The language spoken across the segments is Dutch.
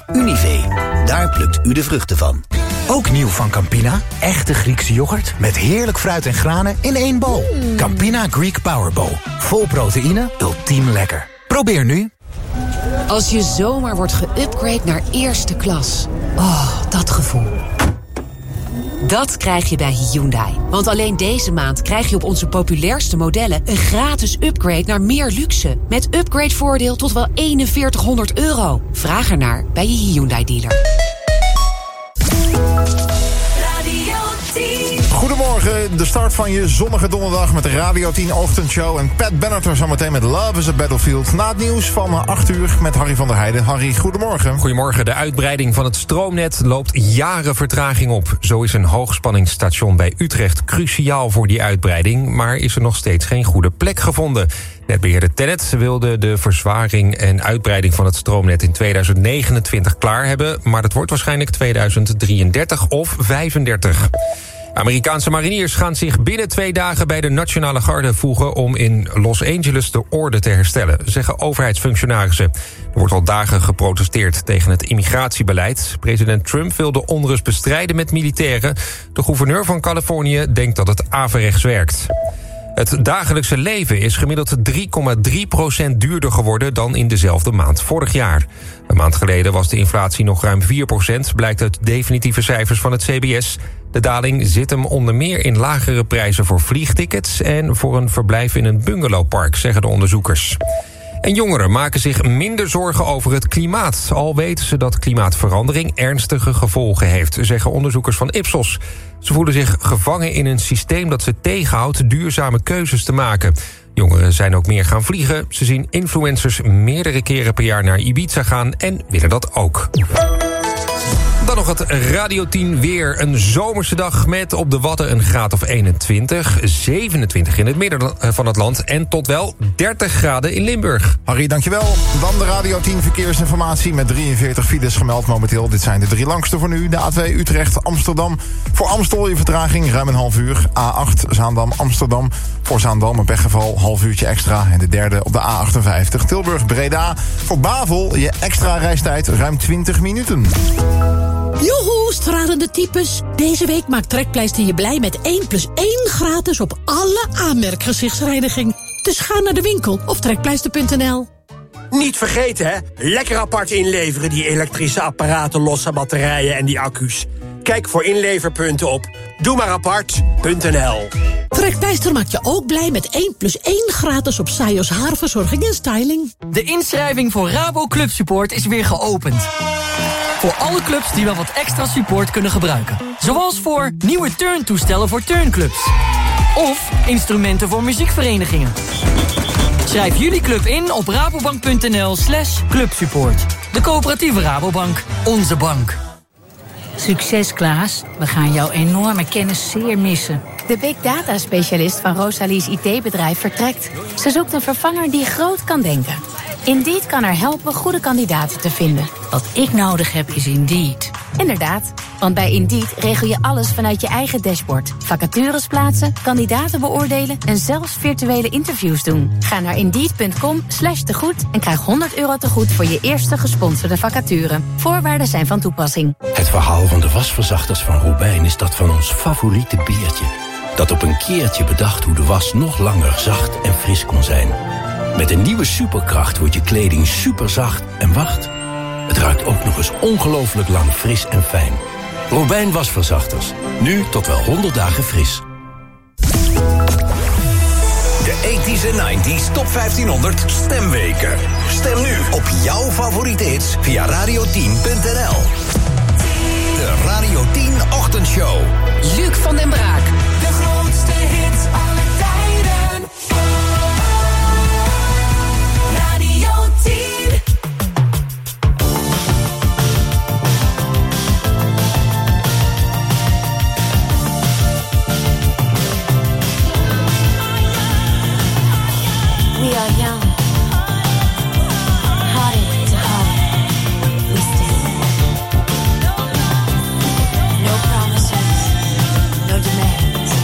Univé, daar plukt u de vruchten van. Ook nieuw van Campina, echte Griekse yoghurt met heerlijk fruit en granen in één bol. Campina Greek Power Bowl. Vol proteïne, ultiem lekker. Probeer nu. Als je zomaar wordt geüpgrade naar eerste klas. Oh, dat gevoel. Dat krijg je bij Hyundai. Want alleen deze maand krijg je op onze populairste modellen een gratis upgrade naar meer luxe. Met upgradevoordeel tot wel €4100. Vraag ernaar bij je Hyundai dealer. Goedemorgen, de start van je zonnige donderdag met de Radio 10 ochtendshow. En Pat Benatar zometeen met Love is a Battlefield. Na het nieuws van 8 uur met Harry van der Heijden. Harry, goedemorgen. Goedemorgen. De uitbreiding van het stroomnet loopt jaren vertraging op. Zo is een hoogspanningsstation bij Utrecht cruciaal voor die uitbreiding, maar is er nog steeds geen goede plek gevonden. Netbeheerder TenneT wilde de verzwaring en uitbreiding van het stroomnet in 2029 klaar hebben, maar dat wordt waarschijnlijk 2033 of 35. Amerikaanse mariniers gaan zich binnen 2 dagen bij de Nationale Garde voegen om in Los Angeles de orde te herstellen, zeggen overheidsfunctionarissen. Er wordt al dagen geprotesteerd tegen het immigratiebeleid. President Trump wil de onrust bestrijden met militairen. De gouverneur van Californië denkt dat het averechts werkt. Het dagelijkse leven is gemiddeld 3,3% duurder geworden dan in dezelfde maand vorig jaar. Een maand geleden was de inflatie nog ruim 4%, blijkt uit definitieve cijfers van het CBS. De daling zit hem onder meer in lagere prijzen voor vliegtickets en voor een verblijf in een bungalowpark, zeggen de onderzoekers. En jongeren maken zich minder zorgen over het klimaat, al weten ze dat klimaatverandering ernstige gevolgen heeft, zeggen onderzoekers van Ipsos. Ze voelen zich gevangen in een systeem dat ze tegenhoudt duurzame keuzes te maken. Jongeren zijn ook meer gaan vliegen. Ze zien influencers meerdere keren per jaar naar Ibiza gaan en willen dat ook. Dan nog het Radio 10 weer. Een zomerse dag met op de Wadden een graad of 21. 27 in het midden van het land. En tot wel 30 graden in Limburg. Harry, dankjewel. Dan de Radio 10 verkeersinformatie met 43 files gemeld momenteel. Dit zijn de 3 langste voor nu. De A2 Utrecht, Amsterdam. Voor Amstel je vertraging ruim een half uur. A8 Zaandam, Amsterdam. Voor Zaandam een pechgeval, half uurtje extra. En de derde op de A58 Tilburg, Breda. Voor Bavel je extra reistijd ruim 20 minuten. Joehoe, stralende types. Deze week maakt Trekpleister je blij met 1+1 gratis op alle aanmerkgezichtsreiniging. Dus ga naar de winkel of trekpleister.nl. Niet vergeten, hè? Lekker apart inleveren, die elektrische apparaten, losse batterijen en die accu's. Kijk voor inleverpunten op doemaarapart.nl. Trekpleister maakt je ook blij met 1+1 gratis op Sajos haarverzorging en styling. De inschrijving voor Rabo Club Support is weer geopend. Voor alle clubs die wel wat extra support kunnen gebruiken. Zoals voor nieuwe turntoestellen voor turnclubs. Of instrumenten voor muziekverenigingen. Schrijf jullie club in op rabobank.nl/clubsupport. De coöperatieve Rabobank. Onze bank. Succes, Klaas. We gaan jouw enorme kennis zeer missen. De big data specialist van Rosalie's IT-bedrijf vertrekt. Ze zoekt een vervanger die groot kan denken. Indeed kan haar helpen goede kandidaten te vinden. Wat ik nodig heb is Indeed. Inderdaad, want bij Indeed regel je alles vanuit je eigen dashboard. Vacatures plaatsen, kandidaten beoordelen en zelfs virtuele interviews doen. Ga naar Indeed.com/tegoed en krijg €100 tegoed voor je eerste gesponsorde vacature. Voorwaarden zijn van toepassing. Het verhaal van de wasverzachters van Robijn is dat van ons favoriete beertje. Dat op een keertje bedacht hoe de was nog langer zacht en fris kon zijn. Met een nieuwe superkracht wordt je kleding superzacht en wacht, het ruikt ook nog eens ongelooflijk lang fris en fijn. Robijn wasverzachters. Nu tot wel 100 dagen fris. De 80s en 90s Top 1500 stemweken. Stem nu op jouw favoriete hits via radio10.nl. De Radio 10 Ochtendshow. Luc van den Braak. De grootste hits aller tijden. Radio 10. We are young, hearted to heart, we stand. No promises, no demands.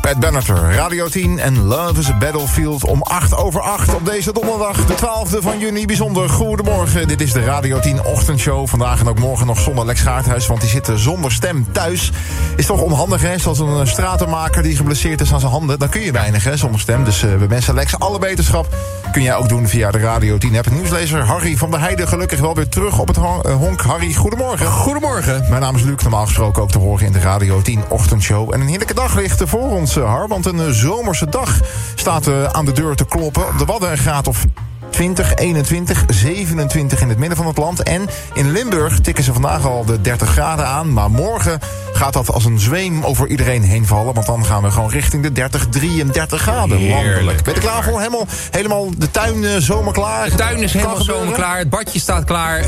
Pat Benatar, Radio 10 en Love is a Battlefield om 8:08 op deze donderdag, de 12e van juni. Bijzonder goedemorgen, dit is de Radio 10 ochtendshow. Vandaag en ook morgen nog zonder Lex Gaarthuis, want die zit zonder stem thuis. Is toch onhandig, hè? Zoals een stratenmaker die geblesseerd is aan zijn handen. Dan kun je weinig, hè, zonder stem. Dus we wensen Lex alle beterschap. Kun jij ook doen via de Radio 10 app. Nieuwslezer Harry van der Heijden gelukkig wel weer terug op het honk. Harry, goedemorgen. Goedemorgen. Mijn naam is Luc, normaal gesproken ook te horen in de Radio 10 ochtendshow. En een heerlijke dag ligt voor ons, Har. Want een zomerse dag staat aan de deur te kloppen. Op de Wadden een graad of 20, 21, 27 in het midden van het land. En in Limburg tikken ze vandaag al de 30 graden aan. Maar morgen gaat dat als een zweem over iedereen heen vallen. Want dan gaan we gewoon richting de 30, 33 graden. Landelijk. Ben je er klaar voor? Helemaal de tuin zomerklaar? De tuin is helemaal zomerklaar. Het badje staat klaar.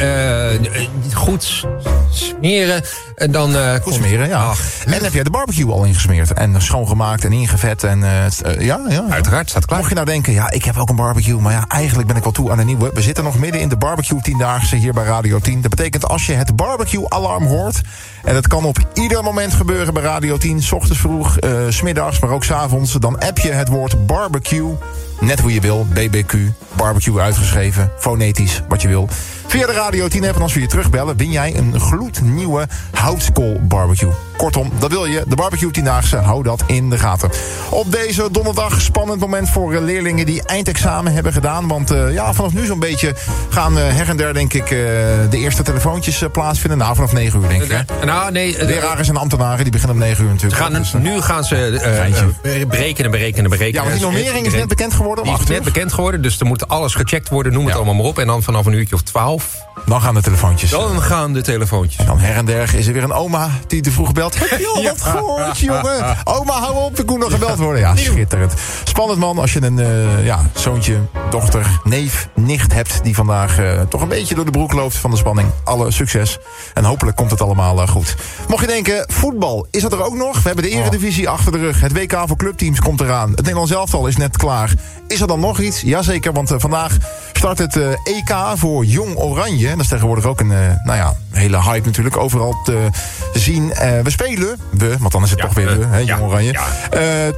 Goed smeren. En dan goed smeren, ja. En heb jij de barbecue al ingesmeerd? En schoongemaakt en ingevet? En, ja. Uiteraard, staat klaar. Mocht je nou denken, ja, ik heb ook een barbecue. Maar ja, eigenlijk ben ik wel toe aan een nieuwe. We zitten nog midden in de barbecue 10-daagse hier bij Radio 10. Dat betekent als je het barbecue-alarm hoort... en dat kan op ieder moment gebeuren bij Radio 10... 's ochtends vroeg, 's middags, maar ook 's avonds... dan app je het woord barbecue, net hoe je wil, BBQ, barbecue uitgeschreven, fonetisch, wat je wil... Via de Radio 10 app en als we je terugbellen... win jij een gloednieuwe houtskool barbecue. Kortom, dat wil je. De barbecue 10-daagse, hou dat in de gaten. Op deze donderdag spannend moment voor leerlingen... die eindexamen hebben gedaan. Want vanaf nu zo'n beetje gaan her en der... denk ik, de eerste telefoontjes plaatsvinden. Nou, vanaf 9 uur, denk ik. Leraren en ambtenaren, die beginnen om 9 uur natuurlijk. Nu gaan ze berekenen. Ja, want die normering is net bekend geworden om 8 uur. Die is net bekend geworden, dus er moet alles gecheckt worden. Noem het allemaal maar op. En dan vanaf een uurtje of 12... Dan gaan de telefoontjes. Dan her en der is er weer een oma die te vroeg belt. Heb je al wat gehoord, jongen? Oma, hou op, ik moet nog gebeld worden. Ja, schitterend. Spannend, man, als je een zoontje, dochter, neef, nicht hebt... die vandaag toch een beetje door de broek loopt van de spanning. Alle succes. En hopelijk komt het allemaal goed. Mocht je denken, voetbal, is dat er ook nog? We hebben de Eredivisie achter de rug. Het WK voor clubteams komt eraan. Het Nederlands elftal is net klaar. Is er dan nog iets? Jazeker, want vandaag start het EK voor Jong Oranje. En dat is tegenwoordig ook een hele hype natuurlijk. Overal te zien. We spelen, want dan is het toch weer Jong Oranje. Ja.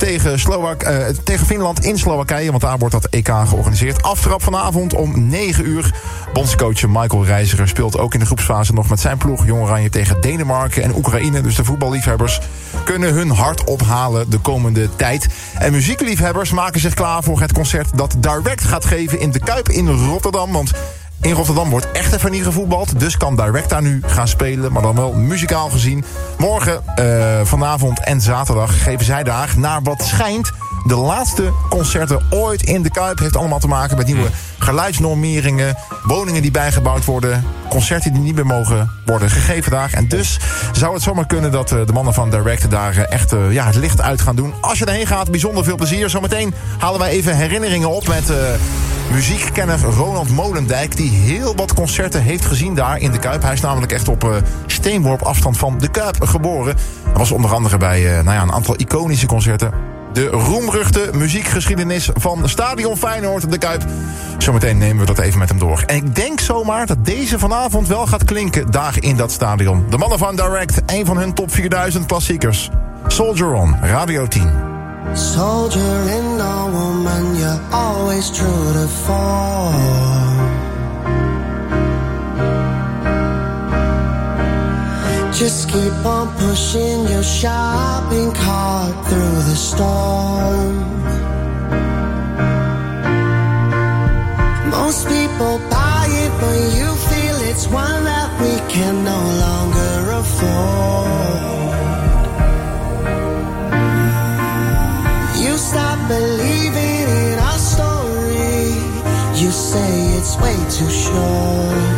Tegen Finland in Slowakije. Want daar wordt dat EK georganiseerd. Aftrap vanavond om 9 uur. Bondscoach Michael Reiziger speelt ook in de groepsfase nog met zijn ploeg Jong Oranje tegen Denemarken en Oekraïne. Dus de voetballiefhebbers kunnen hun hart ophalen de komende tijd. En muziekliefhebbers maken zich klaar voor het concert dat Direct gaat geven in de Kuip in Rotterdam. Want in Rotterdam wordt echt even niet gevoetbald. Dus kan Direct daar nu gaan spelen. Maar dan wel muzikaal gezien. Morgen, vanavond en zaterdag geven zij daar naar wat schijnt de laatste concerten ooit in de Kuip. Heeft allemaal te maken met nieuwe geluidsnormeringen, woningen die bijgebouwd worden, concerten die niet meer mogen worden gegeven daar. En dus zou het zomaar kunnen dat de mannen van Direct daar echt het licht uit gaan doen. Als je erheen gaat, bijzonder veel plezier. Zometeen halen wij even herinneringen op met muziekkenner Ronald Molendijk, die heel wat concerten heeft gezien daar in de Kuip. Hij is namelijk echt op steenworp afstand van de Kuip geboren. Hij was onder andere bij een aantal iconische concerten. De roemruchte muziekgeschiedenis van Stadion Feyenoord, de Kuip. Zometeen nemen we dat even met hem door. En ik denk zomaar dat deze vanavond wel gaat klinken daar in dat stadion. De mannen van Direct, een van hun top 4000 klassiekers. Soldier On, Radio 10. Soldier in a woman, you're always true to form. Just keep on pushing your shopping cart through the storm. Most people buy it, but you feel it's one that we can no longer afford. You stop believing in our story. You say it's way too short.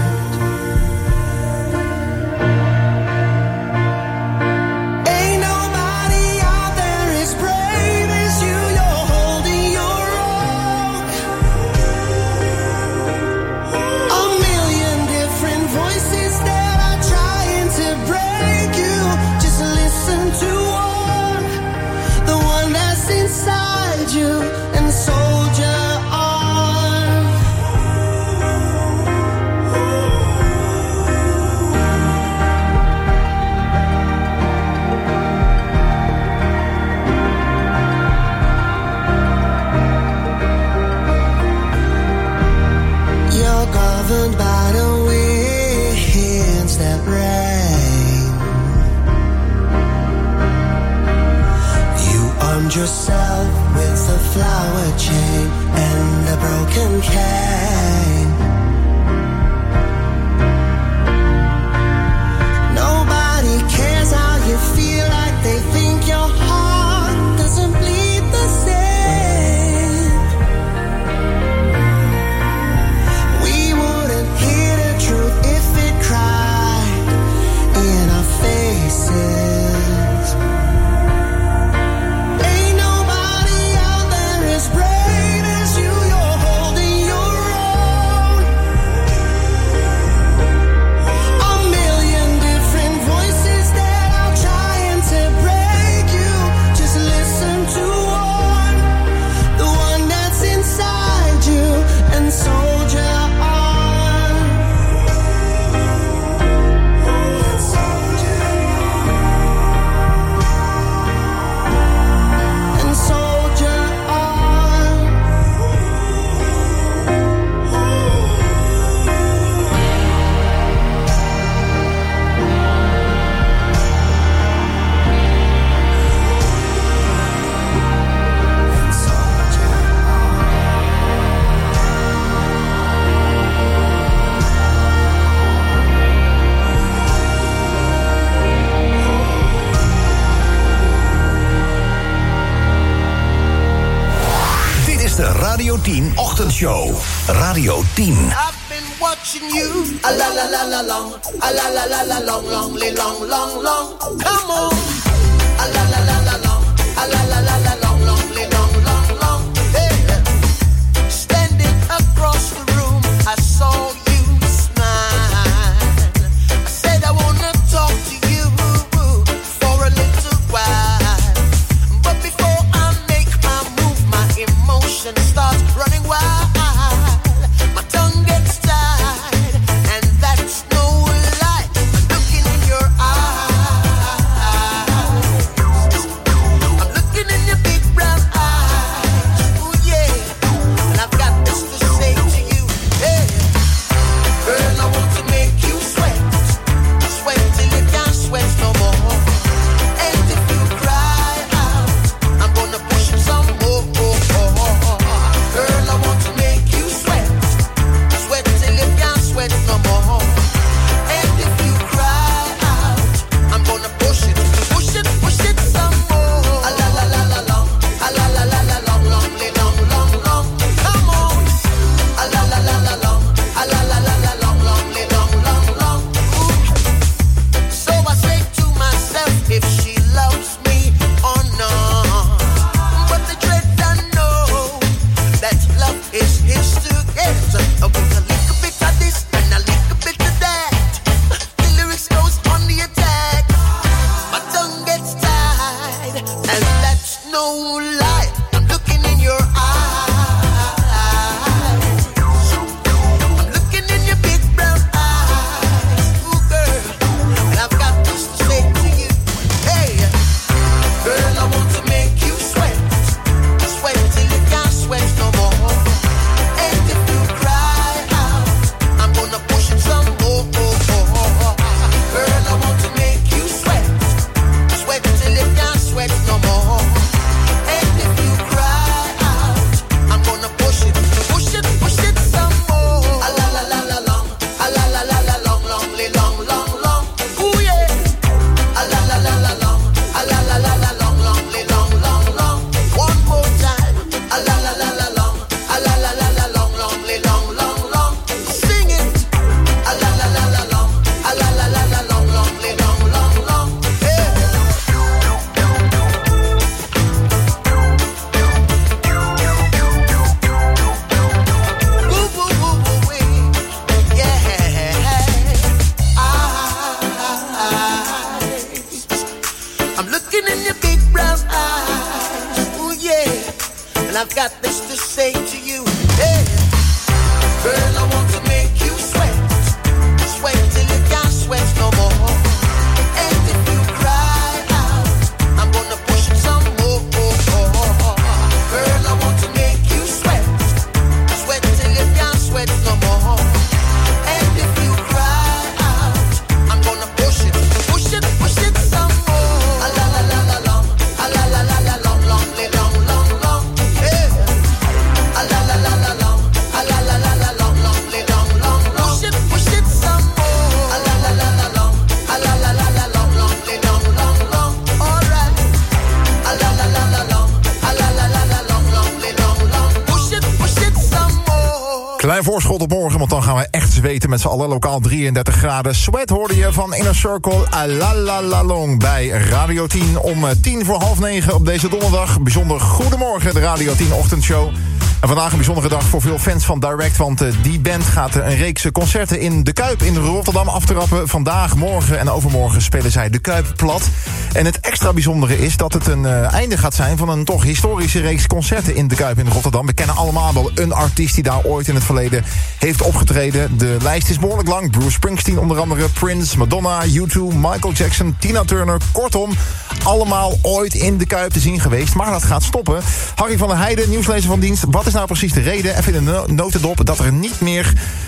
Found yourself with a flower chain and a broken cane. Nobody cares how you feel, like they think your heart doesn't bleed the same. We wouldn't hear the truth if it cried in our faces. Ain't nobody out there as brave as you, you're holding your own. A million different voices that are trying to break you. Just listen to one, the one that's inside you, and soldier on. And soldier on. Dit is de Radio 10 Ochtendshow. Radio 10. I've been watching you, a la la la la long, a la la la la long, long, long, long, long. Come on, a la la la la long, a la la la la long, long, long, long, long. Hey, standing across the room, I saw you smile. I said I wanna talk to you for a little while, but before I make my move, my emotions start running wild. My tongue gets tied, and that's no lie. I'm looking in your eyes. I'm looking in your big brown eyes. Ooh yeah, and I've got this to say to you. Hey, girl, I want to make you sweat, sweat till you can't sweat no more. And if you cry out, I'm gonna push it some more. Girl, I want to make you sweat, sweat till you can't sweat no more. And if you cry out, I'm gonna push it some more. A la la la la long, a la la la la long, long, long, long, long. Come on, a la la la la long, a la la la la long, long, long, long, long. Ooh. So I say to myself, if she loves me or not. But the dread I know that love is his to get. With a little bit of this and a little bit of that, the lyrics goes on the attack. My tongue gets tied, and that's no lie. I'm looking in your eyes. I'm looking in your big brown eyes. Ooh, girl, and I've got this to say to you. Hey, girl, I want to make you sweat, sweat till you can't sweat no more. And if you cry out, I'm gonna push it some more. Girl, I want to make you sweat, sweat till you can't sweat no more. And if you cry out, I'm gonna push it some more. A la la la la long, a la la la la long, long, long, long, long. Ooh yeah. A la la la la long, a la la la la long, long, long, long, long. One more time. A la la la la long, a la la la la long, long, long, long, long. Sing it. A la la la la long, a la la la la long, long, long, long, long. Yeah. Woo, woo, woo, woo, wee. Yeah. I'm looking in your big brown eyes. Ooh yeah, and I've got this to say to you. Hey, girl, I want to make you sweat, sweat till you can't sweat no more. And if you cry out, I'm gonna push it some more. Girl, I want to make you sweat, sweat till you can't sweat no more. And if you cry out, I'm gonna push it some more. A la la la la long, a la la la la long, long, voorschot op morgen, want dan gaan we echt zweten met z'n allen. Lokaal 33 graden. Sweat hoorde je van Inner Circle. Alalalalong bij Radio 10 om 9:10 op deze donderdag. Bijzonder goedemorgen, de Radio 10 ochtendshow. En vandaag een bijzondere dag voor veel fans van Direct, want die band gaat een reeks concerten in de Kuip in Rotterdam aftrappen. Vandaag, morgen en overmorgen spelen zij de Kuip plat. En het extra bijzondere is dat het een einde gaat zijn van een toch historische reeks concerten in de Kuip in Rotterdam. We kennen allemaal wel een artiest die daar ooit in het verleden heeft opgetreden. De lijst is behoorlijk lang. Bruce Springsteen onder andere, Prince, Madonna, U2, Michael Jackson, Tina Turner. Kortom, allemaal ooit in de Kuip te zien geweest. Maar dat gaat stoppen. Harry van der Heijden, nieuwslezer van dienst. Wat is nou precies de reden, even in de notendop, dat er niet meer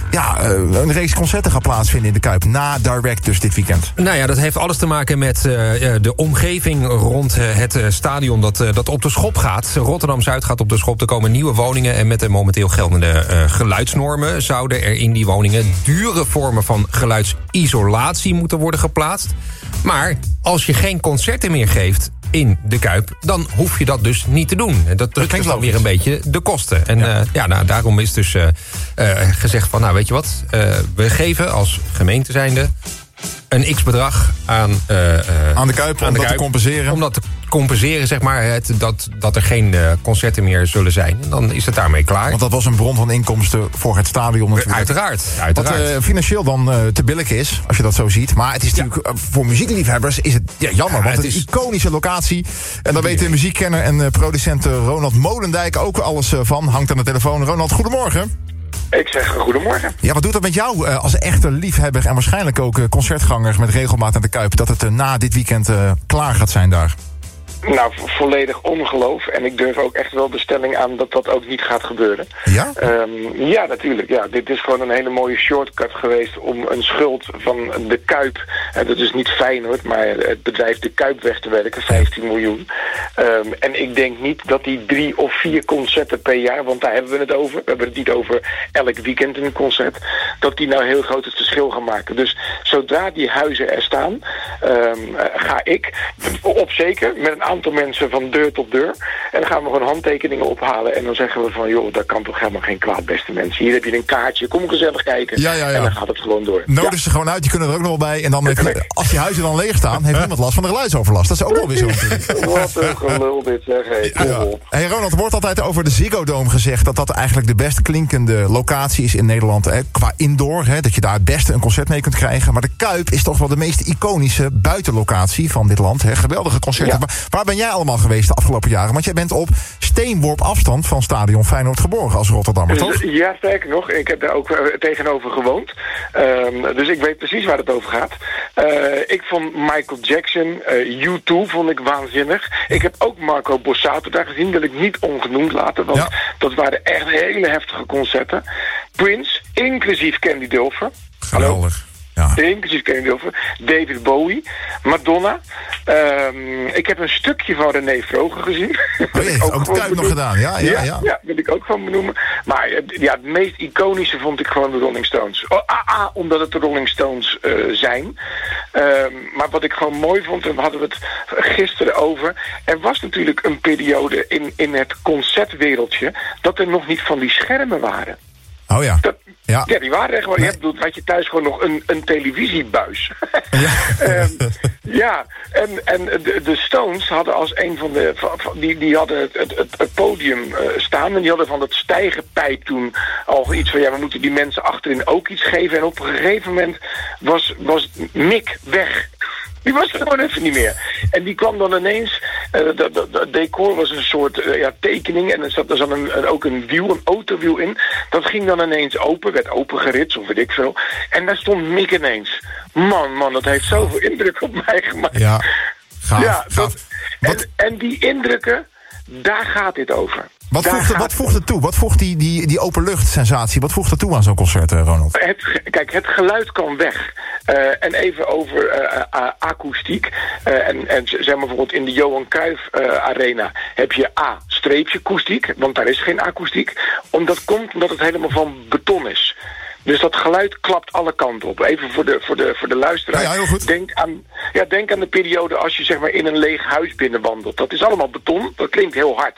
een reeks concerten gaat plaatsvinden in de Kuip na Direct dus dit weekend? Nou ja, dat heeft alles te maken met de omgeving rond het stadion dat op de schop gaat. Rotterdam-Zuid gaat op de schop. Er komen nieuwe woningen en met de momenteel geldende geluidsnormen zouden er in die woningen dure vormen van geluidsisolatie moeten worden geplaatst. Maar als je geen concerten meer geeft in de Kuip, dan hoef je dat dus niet te doen. Dat drukt dus dan weer een beetje de kosten. En daarom is dus gezegd van, nou weet je wat, we geven als gemeente zijnde een x-bedrag aan de Kuip, om dat te compenseren. Om dat te compenseren, zeg maar, dat er geen concerten meer zullen zijn. En dan is het daarmee klaar. Want dat was een bron van inkomsten voor het stadion natuurlijk. Uiteraard. Wat financieel dan te billig is, als je dat zo ziet. Maar het is natuurlijk, voor muziekliefhebbers is het jammer. Want het is een iconische locatie. En daar weet de muziekkenner en producent Ronald Molendijk ook alles van. Hangt aan de telefoon. Ronald, goedemorgen. Ik zeg goedemorgen. Ja, wat doet dat met jou als echte liefhebber en waarschijnlijk ook concertgangers met regelmaat aan de Kuip, dat het na dit weekend klaar gaat zijn daar? Nou, volledig ongeloof. En ik durf ook echt wel de stelling aan dat dat ook niet gaat gebeuren. Ja? Ja, natuurlijk. Ja. Dit is gewoon een hele mooie shortcut geweest om een schuld van de Kuip, dat is niet Feyenoord, maar het bedrijf de Kuip weg te werken, 15 miljoen. En ik denk niet dat die 3 of 4 concerten per jaar, want daar hebben we het over, we hebben het niet over elk weekend een concert, dat die nou heel groot het verschil gaan maken. Dus zodra die huizen er staan, ga ik op zeker met een aantal mensen van deur tot deur. En dan gaan we gewoon handtekeningen ophalen. En dan zeggen we van, joh, dat kan toch helemaal geen kwaad, beste mensen. Hier heb je een kaartje, kom gezellig kijken. Ja. En dan gaat het gewoon door. Nodig ze gewoon uit, die kunnen er ook nog wel bij. En dan als die huizen dan leeg staan, heeft niemand last van de geluidsoverlast. Dat is ook wel weer zo natuurlijk. Wat een gelul dit, zeg. Hey Ronald, er wordt altijd over de Ziggo Dome gezegd dat dat eigenlijk de best klinkende locatie is in Nederland. Qua indoor, dat je daar het beste een concert mee kunt krijgen. Maar de Kuip is toch wel de meest iconische buitenlocatie van dit land. Geweldige concerten. Ja. Waar ben jij allemaal geweest de afgelopen jaren? Want jij bent op steenworp afstand van stadion Feyenoord geboren als Rotterdammer, toch? Ja, sterker nog. Ik heb daar ook tegenover gewoond. Dus ik weet precies waar het over gaat. Ik vond Michael Jackson, U2 vond ik waanzinnig. Ik heb ook Marco Borsato daar gezien, wil ik niet ongenoemd laten, want dat waren echt hele heftige concerten. Prince, inclusief Candy Dulfer. Geweldig. Ja. Inclusief Candy Dulfer. David Bowie. Madonna. Ik heb een stukje van René Vroger gezien. Ook de Kuip nog gedaan. Ja, wil ik ook gewoon benoemen. Maar het meest iconische vond ik gewoon de Rolling Stones. Omdat het de Rolling Stones zijn. Maar wat ik gewoon mooi vond, en we hadden het gisteren over, er was natuurlijk een periode in het concertwereldje dat er nog niet van die schermen waren. Oh ja. Ja, die waren er gewoon. Nee. Had je thuis gewoon nog een televisiebuis. Ja. En de Stones hadden als een van de... Die hadden het podium staan. En die hadden van dat stijgenpijp toen al iets van, we moeten die mensen achterin ook iets geven. En op een gegeven moment was Mick weg. Die was er gewoon even niet meer. En die kwam dan ineens... Het decor was een soort tekening. En er zat ook een wiel, een autowiel in. Dat ging dan ineens open. Werd opengerits of weet ik veel. En daar stond Mick ineens. Man, dat heeft zoveel indruk op mij gemaakt. Ja, gaaf. En die indrukken, daar gaat dit over. Wat voegt het toe? Wat voegt die openluchtsensatie? Wat voegt het toe aan zo'n concert, Ronald? Het geluid kan weg. En even over akoestiek. En zeg maar bijvoorbeeld in de Johan Cruijff Arena heb je streepje akoestiek. Want daar is geen akoestiek. Omdat het helemaal van beton is. Dus dat geluid klapt alle kanten op. Even voor de luisteraar. Ja, heel goed. Denk aan de periode als je zeg maar in een leeg huis binnenwandelt. Dat is allemaal beton. Dat klinkt heel hard.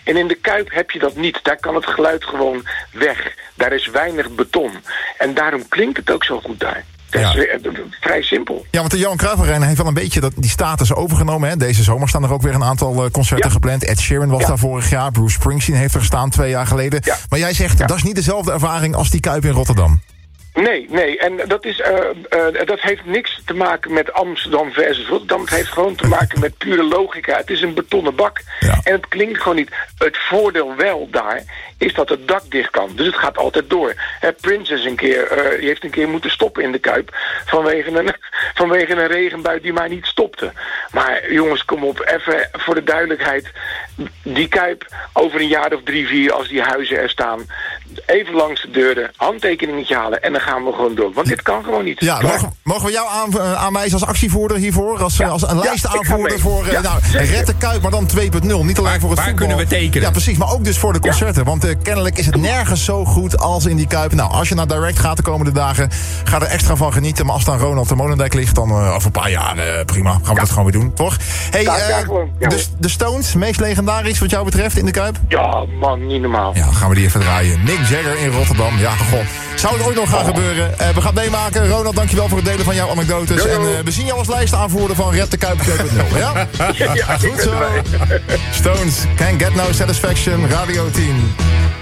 En in de Kuip heb je dat niet. Daar kan het geluid gewoon weg. Daar is weinig beton. En daarom klinkt het ook zo goed daar. Dat is vrij simpel. Ja, want de Johan Cruijff Arena heeft wel een beetje die status overgenomen. Hè? Deze zomer staan er ook weer een aantal concerten gepland. Ed Sheeran was daar vorig jaar. Bruce Springsteen heeft er gestaan 2 jaar geleden. Ja. Maar jij zegt, dat is niet dezelfde ervaring als die Kuip in Rotterdam. Nee. En dat heeft niks te maken met Amsterdam versus Rotterdam. Het heeft gewoon te maken met pure logica. Het is een betonnen bak. Ja. En het klinkt gewoon niet. Het voordeel wel daar is dat het dak dicht kan. Dus het gaat altijd door. Prince is die heeft een keer moeten stoppen in de Kuip. Vanwege een regenbui die maar niet stopte. Maar jongens, kom op. Even voor de duidelijkheid. Die Kuip over een jaar of 3, 4 als die huizen er staan. Even langs de deuren. Handtekeningetje halen. En dan gaan we gewoon door. Want dit kan gewoon niet. Ja, mogen we jou aanwijzen als actievoerder hiervoor? Als een lijst aanvoerder voor Red de Kuip, maar dan 2.0. Niet alleen voor het waar voetbal. Kunnen we tekenen? Ja, precies. Maar ook dus voor de concerten. Want kennelijk is het nergens zo goed als in die Kuip. Nou, als je naar Direct gaat de komende dagen, ga er extra van genieten. Maar als dan Ronald de Molendijk ligt, dan over een paar jaar, prima. Gaan we dat gewoon weer doen, toch? Hey, dus de Stones, meest legendarisch wat jou betreft in de Kuip? Ja, man, niet normaal. Ja, gaan we die even draaien. Mick Jagger in Rotterdam. Ja, god. Zou het ooit nog gaan gebeuren? We gaan het meemaken. Ronald, dankjewel voor het delen van jouw anekdotes. Yo. En we zien jou als lijst aanvoerder van Red de Kuip 2.0. Ja? Ja, goed zo. Stones, Can't Get No Satisfaction, Radio 10.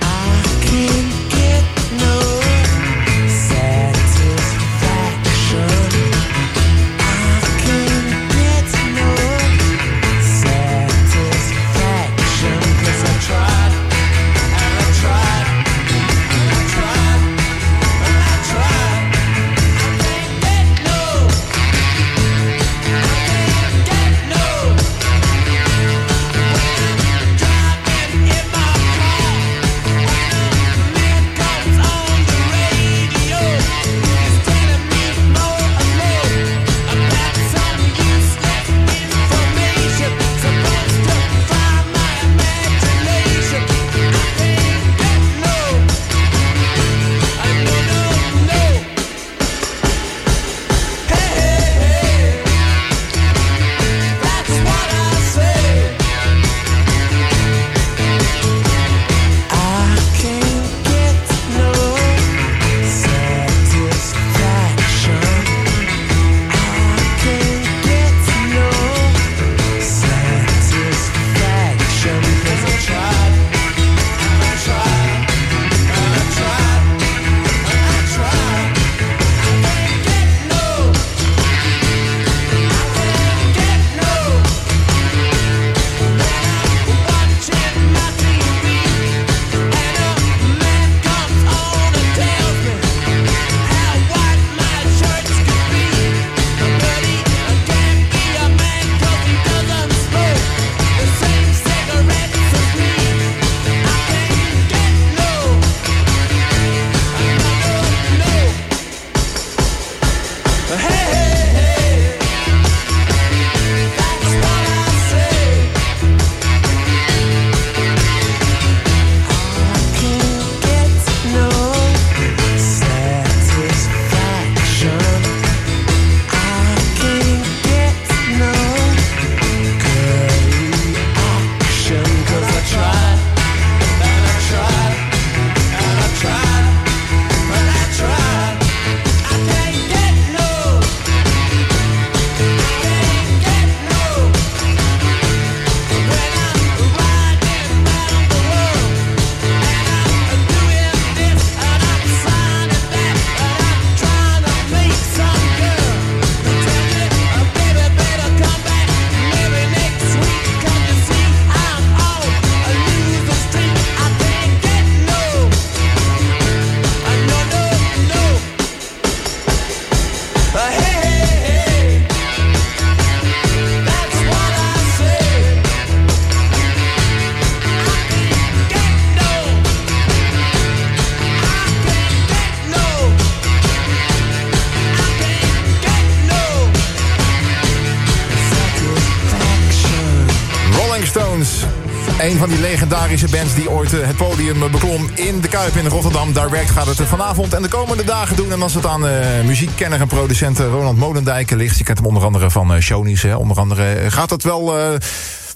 Een van die legendarische bands die ooit het podium beklom in de Kuip in Rotterdam. Direct gaat het vanavond en de komende dagen doen. En als het aan muziekkenner en producent Ronald Molendijk ligt, je kent hem onder andere van Shonies, onder andere, gaat het wel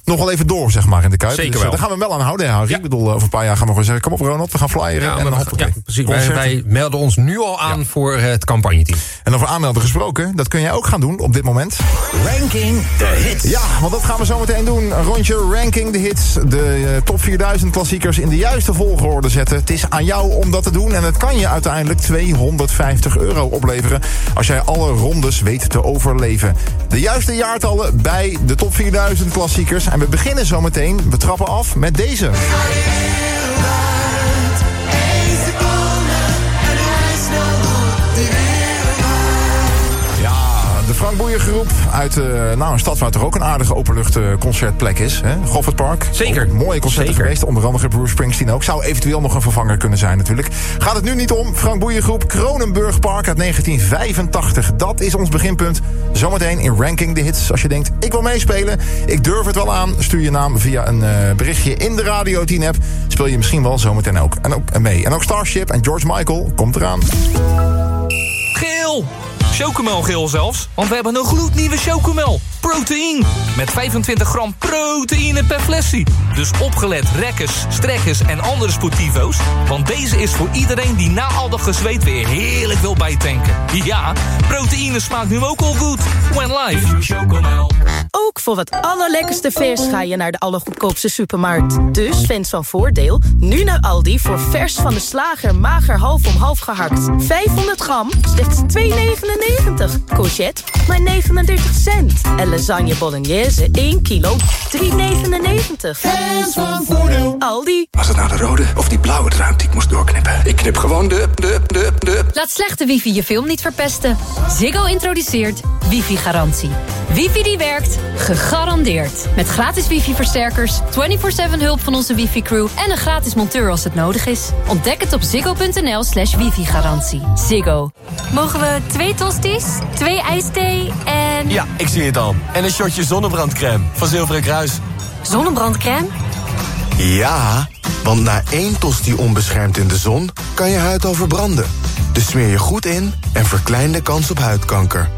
nog wel even door, zeg maar, in de Kuip. Zeker dus, wel. daar gaan we wel aan houden, Harry. Ik bedoel, over een paar jaar gaan we gewoon zeggen, kom op Ronald, we gaan flyeren. Precies. Wij melden ons nu al aan voor het campagneteam. En over aanmelden gesproken, dat kun jij ook gaan doen op dit moment. Ranking the hits. Ja, want dat gaan we zo meteen doen. Een rondje Ranking the hits. De top 4000 klassiekers in de juiste volgorde zetten. Het is aan jou om dat te doen. En het kan je uiteindelijk €250 opleveren als jij alle rondes weet te overleven. De juiste jaartallen bij de top 4000 klassiekers. En we beginnen zo meteen. We trappen af met deze. De Frank Boeien groep uit een stad waar toch ook een aardige openlucht concertplek is. Hè? Goffertpark. Zeker. Mooie concerten geweest. Onder andere Bruce Springsteen ook. Zou eventueel nog een vervanger kunnen zijn natuurlijk. Gaat het nu niet om. Frank Boeien groep Kronenburg Park uit 1985. Dat is ons beginpunt. Zometeen in Ranking the Hits. Als je denkt, ik wil meespelen. Ik durf het wel aan. Stuur je naam via een berichtje in de Radio 10 app. Speel je misschien wel zometeen ook. En ook mee. En ook Starship en George Michael komt eraan. Geel! Chocomelgeel zelfs, want we hebben een gloednieuwe chocomel. Proteïne. Met 25 gram proteïne per flesje. Dus opgelet rekkers, strekkers en andere sportivo's. Want deze is voor iedereen die na al dat gezweet weer heerlijk wil bijtanken. Ja, proteïne smaakt nu ook al goed. When live. Chocomel. Ook voor het allerlekkerste vers ga je naar de allergoedkoopste supermarkt. Dus fans van Voordeel, nu naar Aldi voor vers van de slager mager half om half gehakt. 500 gram, slechts €2,99. Courgette, maar 39 cent. En lasagne bolognese, 1 kilo, €3,99. Fans van Voordeel. Aldi. Was het nou de rode of die blauwe druim die ik moest doorknippen? Ik knip gewoon de. Laat slechte wifi je film niet verpesten. Ziggo introduceert wifi-garantie. Wifi die werkt, gegarandeerd. Met gratis wifi-versterkers, 24/7 hulp van onze wifi-crew... en een gratis monteur als het nodig is. Ontdek het op ziggo.nl/wifi-garantie. Ziggo. Mogen we 2 tosties, 2 ijsthee en... Ja, ik zie het al. En een shotje zonnebrandcrème van Zilveren Kruis. Zonnebrandcrème? Ja, want na 1 tosti onbeschermd in de zon kan je huid al verbranden. Dus smeer je goed in en verklein de kans op huidkanker.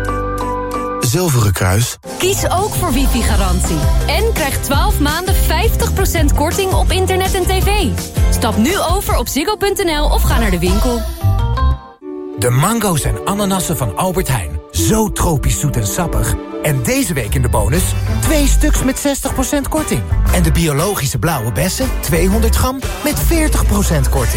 Zilveren Kruis. Kies ook voor wifi-garantie. En krijg 12 maanden 50% korting op internet en tv. Stap nu over op ziggo.nl of ga naar de winkel. De mango's en ananassen van Albert Heijn. Zo tropisch zoet en sappig. En deze week in de bonus 2 stuks met 60% korting. En de biologische blauwe bessen, 200 gram met 40% korting.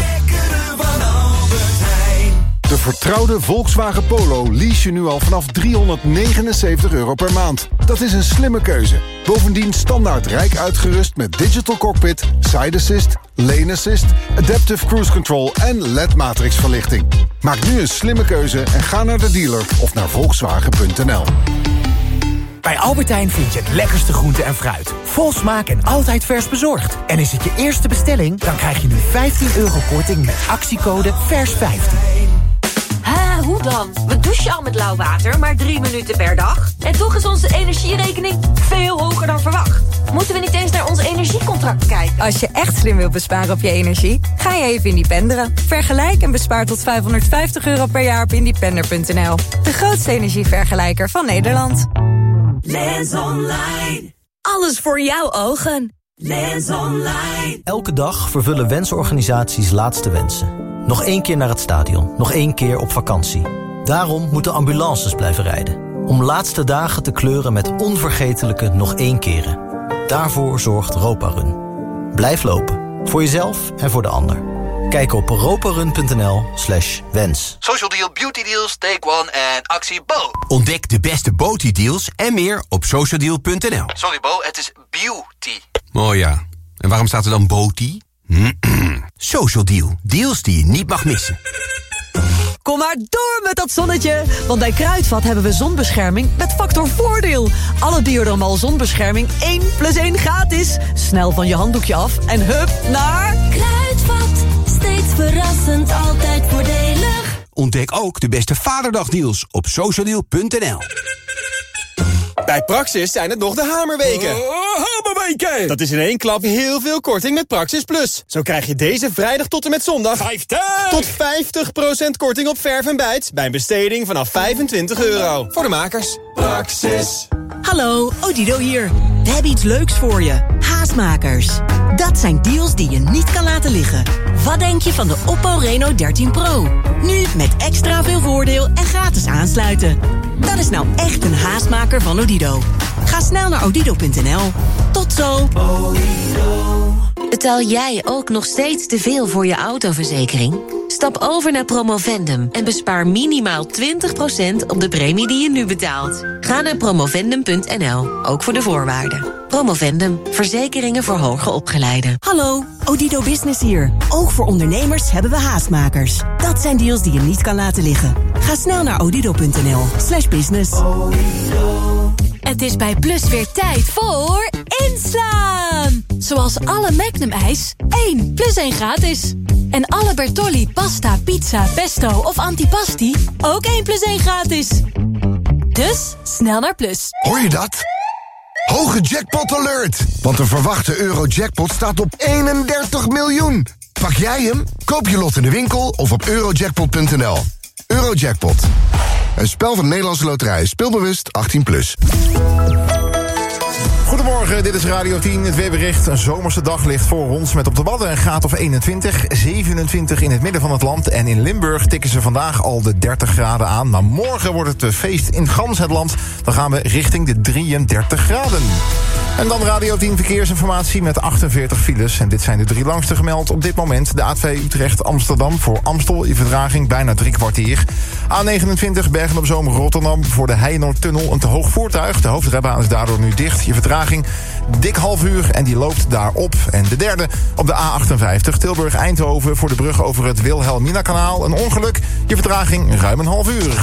De vertrouwde Volkswagen Polo lease je nu al vanaf €379 per maand. Dat is een slimme keuze. Bovendien standaard rijk uitgerust met digital cockpit, side assist, lane assist, adaptive cruise control en LED-matrix verlichting. Maak nu een slimme keuze en ga naar de dealer of naar Volkswagen.nl. Bij Albert Heijn vind je het lekkerste groente en fruit. Vol smaak en altijd vers bezorgd. En is het je eerste bestelling, dan krijg je nu €15 korting met actiecode VERS15. Hoe dan? We douchen al met lauw water, maar 3 minuten per dag. En toch is onze energierekening veel hoger dan verwacht. Moeten we niet eens naar ons energiecontract kijken? Als je echt slim wilt besparen op je energie, ga je even independeren. Vergelijk en bespaar tot €550 per jaar op independer.nl. De grootste energievergelijker van Nederland. Lens Online. Alles voor jouw ogen. Lens Online. Elke dag vervullen wensorganisaties laatste wensen. Nog 1 keer naar het stadion, nog 1 keer op vakantie. Daarom moeten ambulances blijven rijden. Om laatste dagen te kleuren met onvergetelijke nog 1 keren. Daarvoor zorgt Roparun. Blijf lopen, voor jezelf en voor de ander. Kijk op roparun.nl/wens. Social Deal, Beauty Deals, Take One en actie Bo. Ontdek de beste beauty deals en meer op socialdeal.nl. Sorry Bo, het is beauty. Oh ja, en waarom staat er dan beauty? Social Deal, deals die je niet mag missen. Kom maar door met dat zonnetje, want bij Kruidvat hebben we zonbescherming met factor voordeel. Alle Diorama zonbescherming 1 + 1 gratis. Snel van je handdoekje af en hup naar... Kruidvat, steeds verrassend, altijd voordelig. Ontdek ook de beste Vaderdagdeals op socialdeal.nl. Bij Praxis zijn het nog de hamerweken. weken! Dat is in één klap heel veel korting met Praxis Plus. Zo krijg je deze vrijdag tot en met zondag 50! Tot 50% korting op verf en bijt bij een besteding vanaf €25. Voor de makers. Praxis. Hallo, Odido hier. We hebben iets leuks voor je. Haastmakers. Dat zijn deals die je niet kan laten liggen. Wat denk je van de Oppo Reno 13 Pro? Nu met extra veel voordeel en gratis aansluiten. Dat is nou echt een haastmaker van Odido. Ga snel naar odido.nl. Tot zo. Betaal jij ook nog steeds te veel voor je autoverzekering? Stap over naar Promovendum en bespaar minimaal 20% op de premie die je nu betaalt. Ga naar promovendum.nl, ook voor de voorwaarden. Promovendum, verzekeringen voor hoger opgeleiden. Hallo, Odido Business hier. Ook voor ondernemers hebben we haastmakers. Dat zijn deals die je niet kan laten liggen. Ga snel naar odido.nl/business. Het is bij Plus weer tijd voor inslaan. Zoals alle Magnum ijs, 1 plus 1 gratis. En alle Bertolli pasta, pizza, pesto of antipasti, ook 1 plus 1 gratis. Dus snel naar Plus. Hoor je dat? Hoge jackpot alert! Want de verwachte Eurojackpot staat op 31 miljoen. Pak jij hem? Koop je lot in de winkel of op eurojackpot.nl. Eurojackpot. Een spel van de Nederlandse Loterij. Speelbewust 18+. Goedemorgen, dit is Radio 10. Het weerbericht. Een zomerse dag ligt voor ons met op de Wadden een graad of 21. 27 in het midden van het land. En in Limburg tikken ze vandaag al de 30 graden aan. Maar morgen wordt het feest in gans het land. Dan gaan we richting de 33 graden. En dan Radio 10 verkeersinformatie met 48 files. En dit zijn de 3 langste gemeld op dit moment. De A2 Utrecht-Amsterdam voor Amstel in vertraging bijna 3 kwartier. A29 Bergen-op-Zoom-Rotterdam voor de Heijenoordtunnel een te hoog voertuig. De hoofdrijbaan is daardoor nu dicht. Je vertraging dik half uur en die loopt daarop. En de derde op de A58 Tilburg-Eindhoven voor de brug over het Wilhelmina-kanaal. Een ongeluk. Je vertraging ruim een half uur.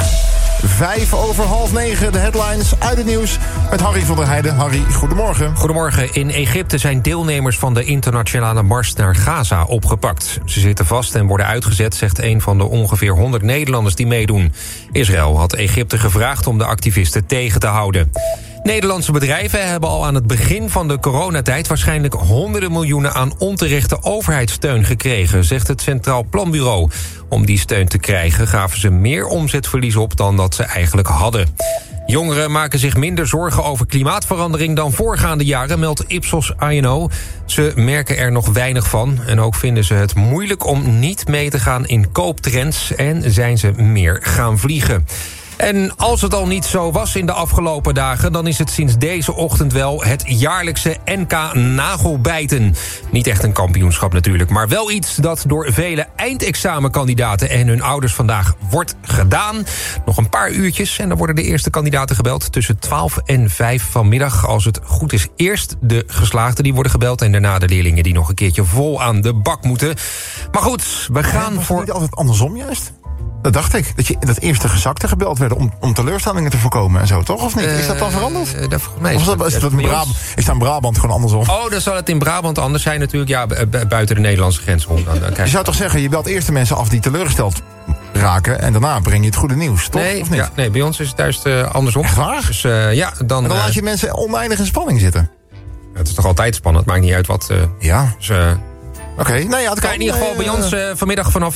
8:05, de headlines uit het nieuws met Harry van der Heijden. Harry, goedemorgen. Goedemorgen. In Egypte zijn deelnemers van de internationale mars naar Gaza opgepakt. Ze zitten vast en worden uitgezet, zegt een van de ongeveer 100 Nederlanders die meedoen. Israël had Egypte gevraagd om de activisten tegen te houden. Nederlandse bedrijven hebben al aan het begin van de coronatijd waarschijnlijk honderden miljoenen aan onterechte overheidssteun gekregen, zegt het Centraal Planbureau. Om die steun te krijgen gaven ze meer omzetverlies op dan dat ze eigenlijk hadden. Jongeren maken zich minder zorgen over klimaatverandering dan voorgaande jaren, meldt Ipsos INO. Ze merken er nog weinig van en ook vinden ze het moeilijk om niet mee te gaan in kooptrends en zijn ze meer gaan vliegen. En als het al niet zo was in de afgelopen dagen, dan is het sinds deze ochtend wel het jaarlijkse NK Nagelbijten. Niet echt een kampioenschap natuurlijk, maar wel iets dat door vele eindexamenkandidaten en hun ouders vandaag wordt gedaan. Nog een paar uurtjes en dan worden de eerste kandidaten gebeld tussen 12 en 5 vanmiddag. Als het goed is, eerst de geslaagden die worden gebeld en daarna de leerlingen die nog een keertje vol aan de bak moeten. Maar goed, we gaan was voor... het niet altijd andersom juist? Dat dacht ik, dat eerst de gezakten gebeld werden om teleurstellingen te voorkomen en zo, toch? Of niet? Is dat dan veranderd? Volgens mij is dat in Brabant gewoon andersom? Oh, dan zal het in Brabant anders zijn natuurlijk. Ja, buiten de Nederlandse grens om. Je zou toch zeggen, je belt eerst de mensen af die teleurgesteld raken en daarna breng je het goede nieuws, toch? Nee, of niet? Ja, nee, bij ons is het juist andersom. Echt waar? Dus, ja, dan laat je mensen oneindig in spanning zitten. Het is toch altijd spannend, maakt niet uit wat... ja. Dus, Oké, nou ja, het kan in ieder geval bij ons vanmiddag vanaf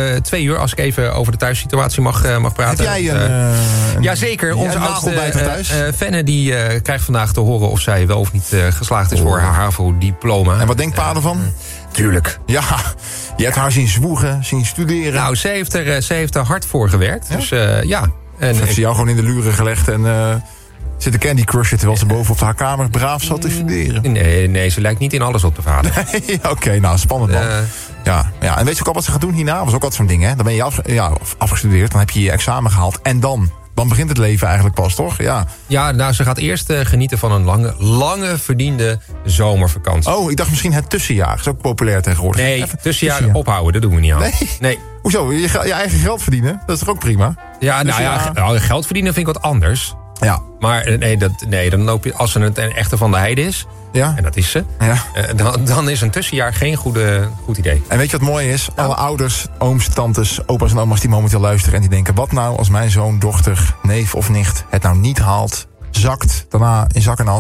2 uur... als ik even over de thuissituatie mag praten. Heb jij een jazeker, onze oudste Fenne die krijgt vandaag te horen... of zij wel of niet geslaagd is voor haar HAVO-diploma. En wat denkt pa ervan? Tuurlijk. Ja, je hebt haar zien zwoegen, zien studeren. Nou, ze heeft er hard voor gewerkt. Ja? Dus ja. En heeft ze jou gewoon in de luren gelegd en... zitten Candy Crushen terwijl ze boven op haar kamer braaf zat te studeren? Nee, ze lijkt niet in alles op de vader. Nee, oké, nou, spannend man. Ja, en weet je ook al wat ze gaat doen hierna? Dat was ook altijd zo'n ding, hè? Dan ben je afgestudeerd, dan heb je je examen gehaald. En dan begint het leven eigenlijk pas, toch? Ja, nou, ze gaat eerst genieten van een lange verdiende zomervakantie. Oh, ik dacht misschien het tussenjaar. Dat is ook populair tegenwoordig. Nee, tussenjaar ophouden, dat doen we niet aan. Nee. Hoezo? Je eigen geld verdienen? Dat is toch ook prima? Ja, nou geld verdienen vind ik wat anders. Ja. Maar dan loop je, als ze het een echte van de heide is... Ja. En dat is ze. Ja. Dan is een tussenjaar geen goed idee. En weet je wat mooi is? Alle ouders, ooms, tantes, opa's en oma's die momenteel luisteren... en die denken, wat nou als mijn zoon, dochter, neef of nicht... het nou niet haalt, zakt, daarna in zak en as...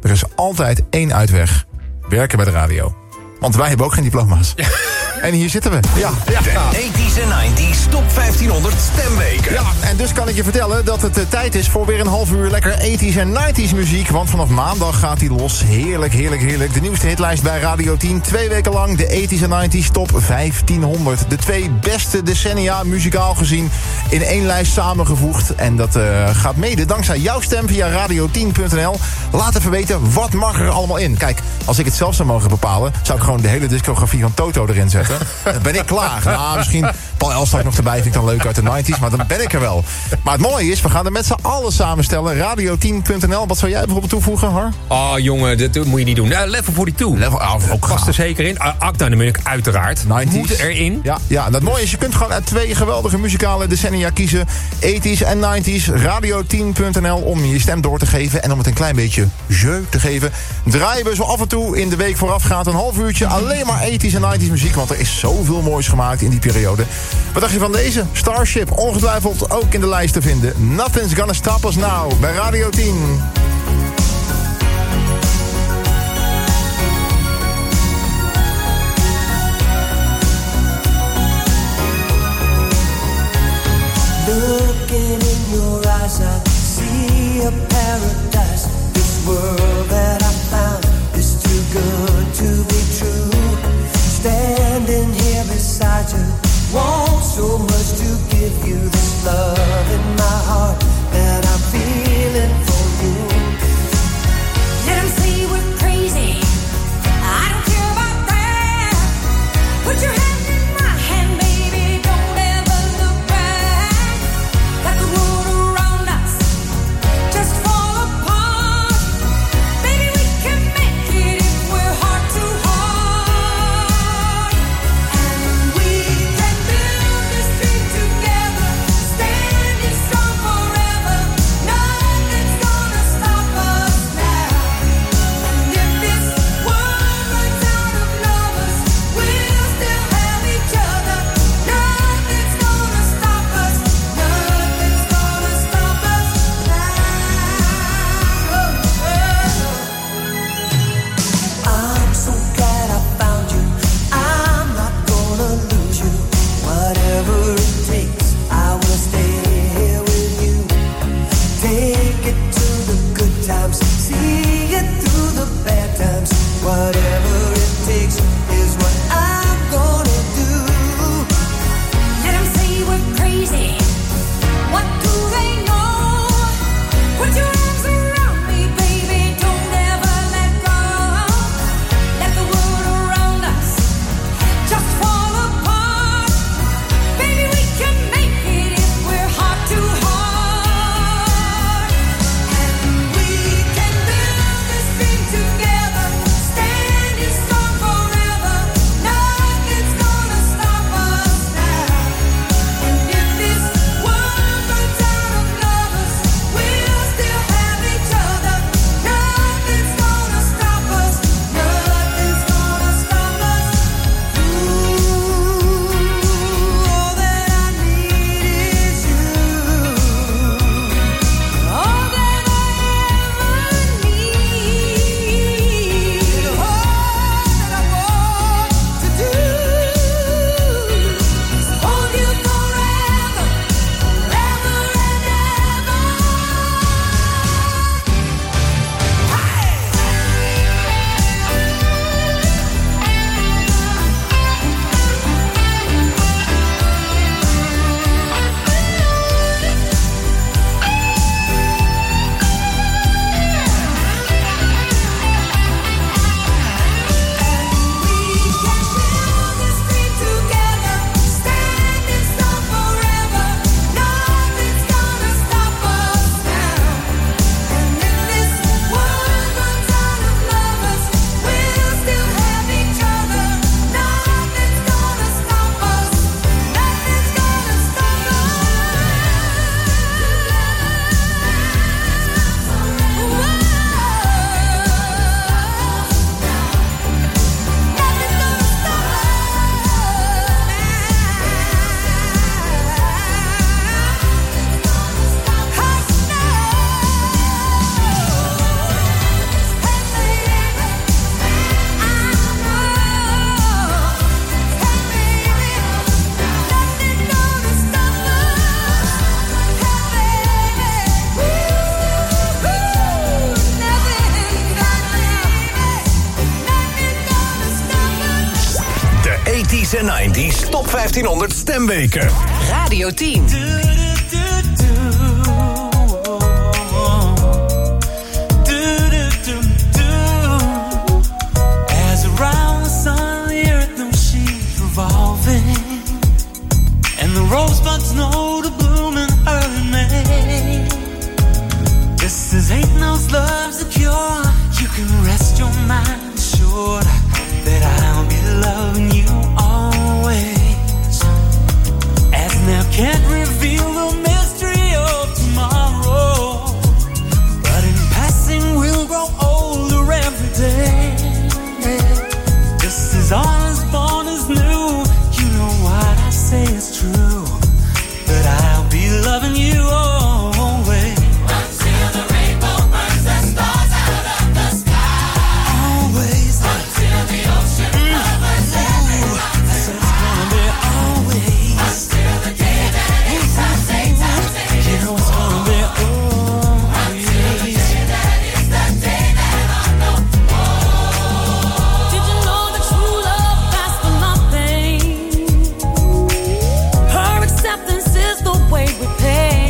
er is altijd één uitweg. Werken bij de radio. Want wij hebben ook geen diploma's. Ja. En hier zitten we. Ja. De 80s en 90s Top 1500 stemweken. Ja, en dus kan ik je vertellen dat het tijd is voor weer een half uur lekker 80s en 90s muziek. Want vanaf maandag gaat die los. Heerlijk, heerlijk, heerlijk. De nieuwste hitlijst bij Radio 10. 2 weken lang de 80s en 90s Top 1500. De 2 beste decennia muzikaal gezien in één lijst samengevoegd. En dat gaat mede dankzij jouw stem via radio10.nl. Laat even weten, wat mag er allemaal in? Kijk, als ik het zelf zou mogen bepalen, zou ik gewoon de hele discografie van Toto erin zetten. Dan ben ik klaar. Nou, misschien Paul Elstak nog erbij, vind ik dan leuk uit de 90s, maar dan ben ik er wel. Maar het mooie is, we gaan er met z'n allen samenstellen. Radio10.nl, wat zou jij bijvoorbeeld toevoegen, Har? Oh jongen, dat moet je niet doen. Level 42. Ook past er zeker in. Acta natuurlijk uiteraard. 90s. Moet erin. Ja, en dat mooie is, je kunt gewoon uit 2 geweldige muzikale decennia kiezen. 80s en 90s. Radio10.nl om je stem door te geven en om het een klein beetje jeu te geven. Draaien we zo af en toe in de week voorafgaand een half uurtje alleen maar 80s en 90s muziek, want er is zoveel moois gemaakt in die periode. Wat dacht je van deze? Starship, ongetwijfeld ook in de lijst te vinden. Nothing's Gonna Stop Us Now bij Radio 10. Looking in your eyes, I see a paradise. This world that I found is too good to be true. Standing here beside you, want so much to give you this love in my heart that I'm feeling for you. 80s en 90s top 1500 stemweken. Radio 10. As around the sun, the earth knows she's revolving, and the rosebuds know to bloom in early May. This is ain't no love's a cure. You can rest your mind assured that I'll be loving you always. As now can't reveal the mystery of tomorrow, but in passing we'll grow older every day. This is all as born as new. You know what I say is true, that I'll be loving you always. Until the rainbow burns the stars out of the sky. Always. Until the ocean covers every mountain. So it's gonna be always. Until the day that it's time, you know it's gonna be always. Until the day that is the day that I know. Did you know that true love lasts for nothing? Her acceptance is the way we pay.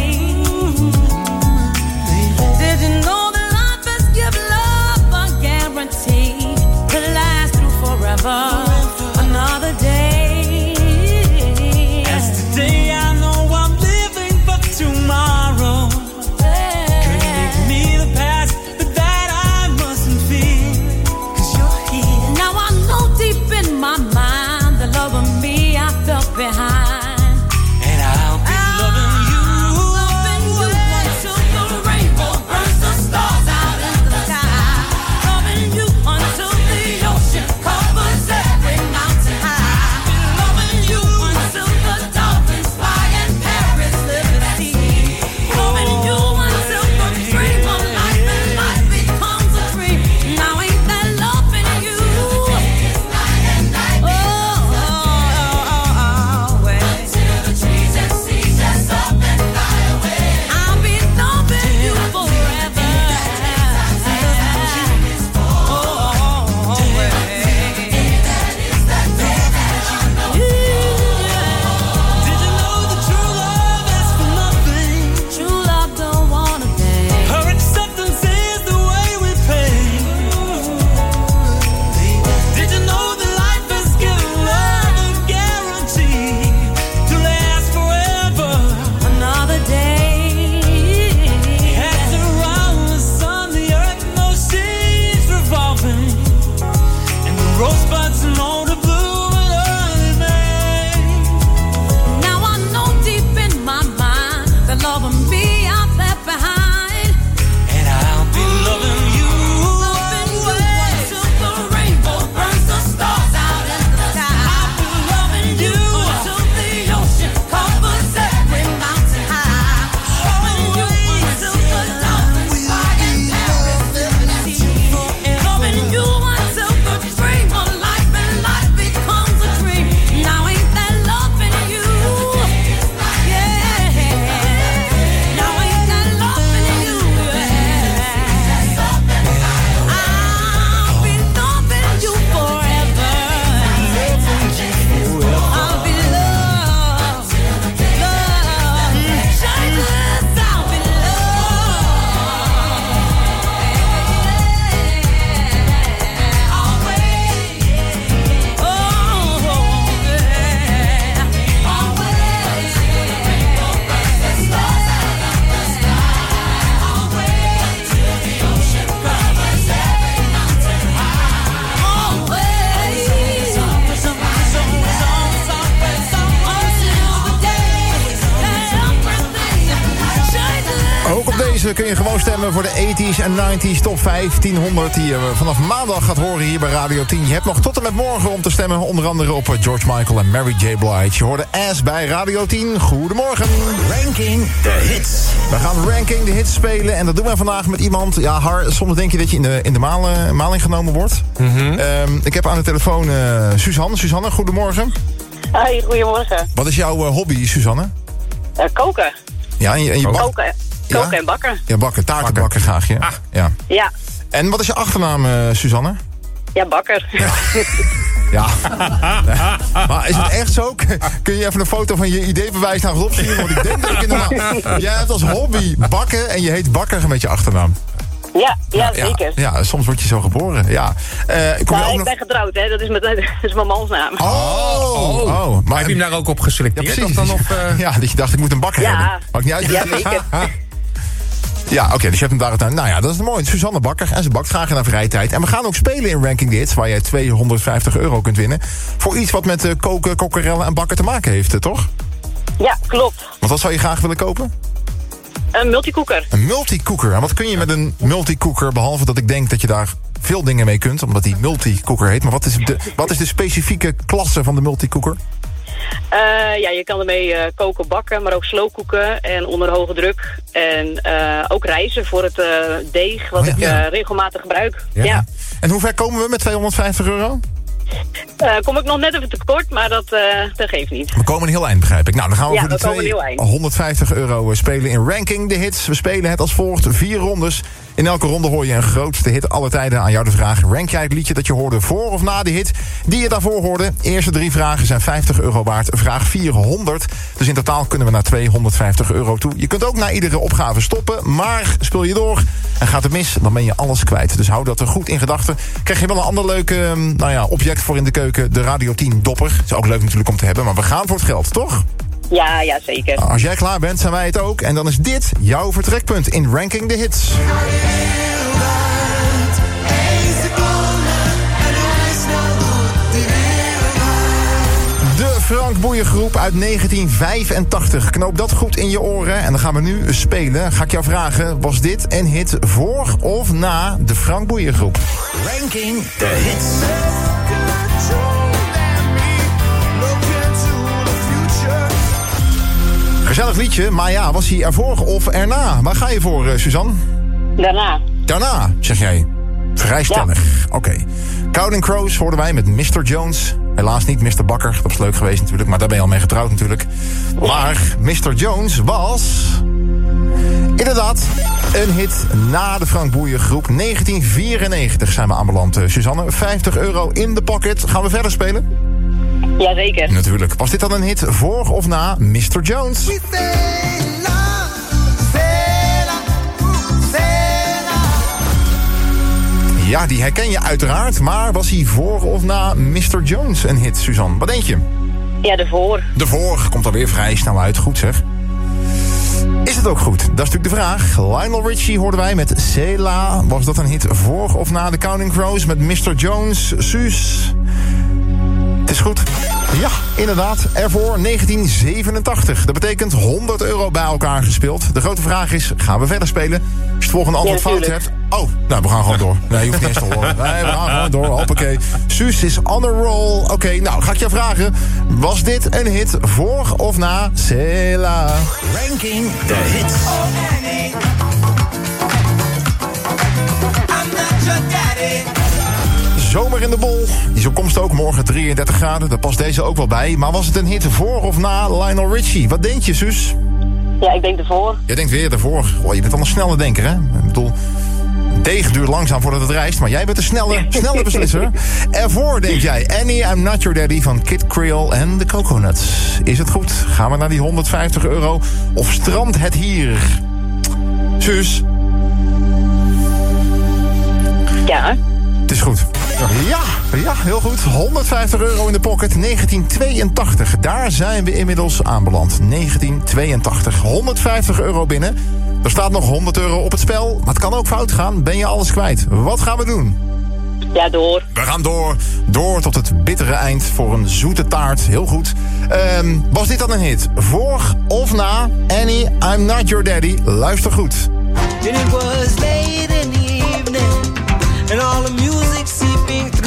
Did you know that life has given love a guarantee to last through forever? Another day. As today I know I'm living for tomorrow. Couldn't make me the past, but that I mustn't fear. 'Cause you're here. Now I know deep in my mind the love of me I felt behind. And I'll be loving you. Loving you until the rainbow burns the stars out in the sky. Loving you until the ocean covers every mountain high. Loving you until the dolphins fly and Paris live at sea. Loving you until the dream of life and life becomes a dream. Now ain't that loving you? Until the trees and seas just up and fly away. I'll be loving you forever. Did you know that true love asks for nothing? True love don't wanna pay. Her acceptance is the way we pay. Did you know that life has given love a guarantee to last forever? Another day. As around the sun, the earth knows she's revolving, and the rosebuds know to bloom in early May. Now I know deep in my mind the love of me I left behind. And I'll be loving you. Loving you until the rainbow burns the stars out in the sky. Loving you until the ocean covers every mountain high. Loving you until the dolphins fly and Paris live at sea. Loving you until the dream of life and life becomes a dream. Now ain't that loving you? Yeah. Now ain't that loving you? Yeah. I'll be loving you forever. I'll be loved. Shyness, I'll be Ook op deze kun je gewoon stemmen voor de 80s en 90s top 1500... die je vanaf maandag gaat horen hier bij Radio 10. Je hebt nog tot en met morgen om te stemmen. Onder andere op George Michael en Mary J. Blige. Je hoorde Ass bij Radio 10. Goedemorgen. Ranking de hits. We gaan Ranking de hits spelen. En dat doen we vandaag met iemand... Ja, soms denk je dat je in de maling genomen wordt. Ik heb aan de telefoon Suzanne. Suzanne, goedemorgen. Hoi, goedemorgen. Wat is jouw hobby, Suzanne? Koken. Ja, en je Koken en bakken. Ja, bakken. Taarten bakken graag, ja. Ja. En wat is je achternaam, Suzanne? Ja, Bakker. Ja. Maar is het echt zo? Kun je even een foto van je ID-bewijs naar ons opsturen? Want ik denk dat ik inderdaad... Jij hebt als hobby bakken en je heet Bakker met je achternaam. Ja, zeker. Ja, soms word je zo geboren. Ja. Ik ben getrouwd, hè. Dat is mijn mans naam. Maar heb je hem daar ook op geselecteerd? Ja, of dan op, ja, dat je dacht, ik moet een bakker hebben. Maakt niet uit. Ja, zeker. Ja, oké, dus je hebt hem daar uiteindelijk... Nou ja, dat is mooi. Suzanne Bakker. En ze bakt graag in haar vrije tijd. En we gaan ook spelen in Ranking the Hits, waar jij €250 kunt winnen. Voor iets wat met koken, kokkerellen en bakken te maken heeft, toch? Ja, klopt. Want wat zou je graag willen kopen? Een multicooker. Een multicooker. En wat kun je met een multicooker, behalve dat ik denk dat je daar veel dingen mee kunt, omdat die multicooker heet. Maar wat is de specifieke klasse van de multicooker? Je kan ermee koken, bakken, maar ook slowkoeken en onder hoge druk. En ook rijzen voor het deeg, wat ik regelmatig gebruik. Ja. En hoe ver komen we met €250? Kom ik nog net even tekort, maar dat geeft niet. We komen een heel eind, begrijp ik. Nou, dan gaan we voor de €250 spelen in Ranking the Hits. We spelen het als volgt, 4 rondes. In elke ronde hoor je een grootste hit aller tijden. Aan jou de vraag, rank jij het liedje dat je hoorde voor of na de hit die je daarvoor hoorde? Eerste 3 vragen zijn €50 waard. Vraag 400. Dus in totaal kunnen we naar €250 toe. Je kunt ook na iedere opgave stoppen, maar speel je door en gaat het mis, dan ben je alles kwijt. Dus hou dat er goed in gedachten. Krijg je wel een ander leuk object voor in de keuken, de Radio 10 dopper. Is ook leuk natuurlijk om te hebben, maar we gaan voor het geld, toch? Ja, zeker. Als jij klaar bent, zijn wij het ook. En dan is dit jouw vertrekpunt in Ranking the Hits. De Frank Boeien groep uit 1985. Knoop dat goed in je oren. En dan gaan we nu spelen. Ga ik jou vragen, was dit een hit voor of na de Frank Boeien groep? Ranking the Hits. Gezellig liedje, maar ja, was hij ervoor of erna? Waar ga je voor, Suzanne? Daarna. Daarna, zeg jij. Vrij stellig. Ja. Oké. Counting Crows hoorden wij met Mr. Jones. Helaas niet Mr. Bakker, dat was leuk geweest natuurlijk, maar daar ben je al mee getrouwd natuurlijk. Maar Mr. Jones was inderdaad een hit na de Frank Boeien groep. 1994 zijn we aanbeland, Suzanne. €50 in de pocket. Gaan we verder spelen? Jazeker. Natuurlijk. Was dit dan een hit voor of na Mr. Jones? Ja, die herken je uiteraard. Maar was hij voor of na Mr. Jones een hit, Suzanne? Wat denk je? Ja, de voor. De voor komt alweer vrij snel uit. Goed zeg. Is het ook goed? Dat is natuurlijk de vraag. Lionel Richie hoorden wij met Cela. Was dat een hit voor of na de Counting Crows met Mr. Jones? Suus? Het is goed. Ja, inderdaad. Ervoor 1987. Dat betekent €100 bij elkaar gespeeld. De grote vraag is, gaan we verder spelen? Als je het volgende antwoord fout hebt... Oh, nou, we gaan gewoon door. Nee, je hoeft niet eens te horen. Nee, we gaan gewoon door. Hoppakee. Suus is on a roll. Oké, nou, ga ik je vragen. Was dit een hit voor of na Cela? Ranking the Hits. I'm not your daddy. Zomer in de bol. Die zo komt ook morgen 33 graden. Daar past deze ook wel bij. Maar was het een hit voor of na Lionel Richie? Wat denk je, Suus? Ja, ik denk ervoor. Jij denkt weer ervoor. Oh, je bent al een snelle denker, hè? Ik bedoel, deeg duurt langzaam voordat het rijst. Maar jij bent een snelle beslisser. Ervoor denk jij Annie, I'm Not Your Daddy van Kid Creole en de Coconuts. Is het goed? Gaan we naar die €150? Of strandt het hier? Suus? Ja. Het is goed. Ja, heel goed. €150 in de pocket. 1982. Daar zijn we inmiddels aanbeland. 1982. €150 binnen. Er staat nog €100 op het spel. Maar het kan ook fout gaan. Ben je alles kwijt? Wat gaan we doen? Ja, door. We gaan door. Door tot het bittere eind voor een zoete taart. Heel goed. Was dit dan een hit? Voor of na Annie, I'm Not Your Daddy? Luister goed. And it was late in the evening, and all the music seeping through.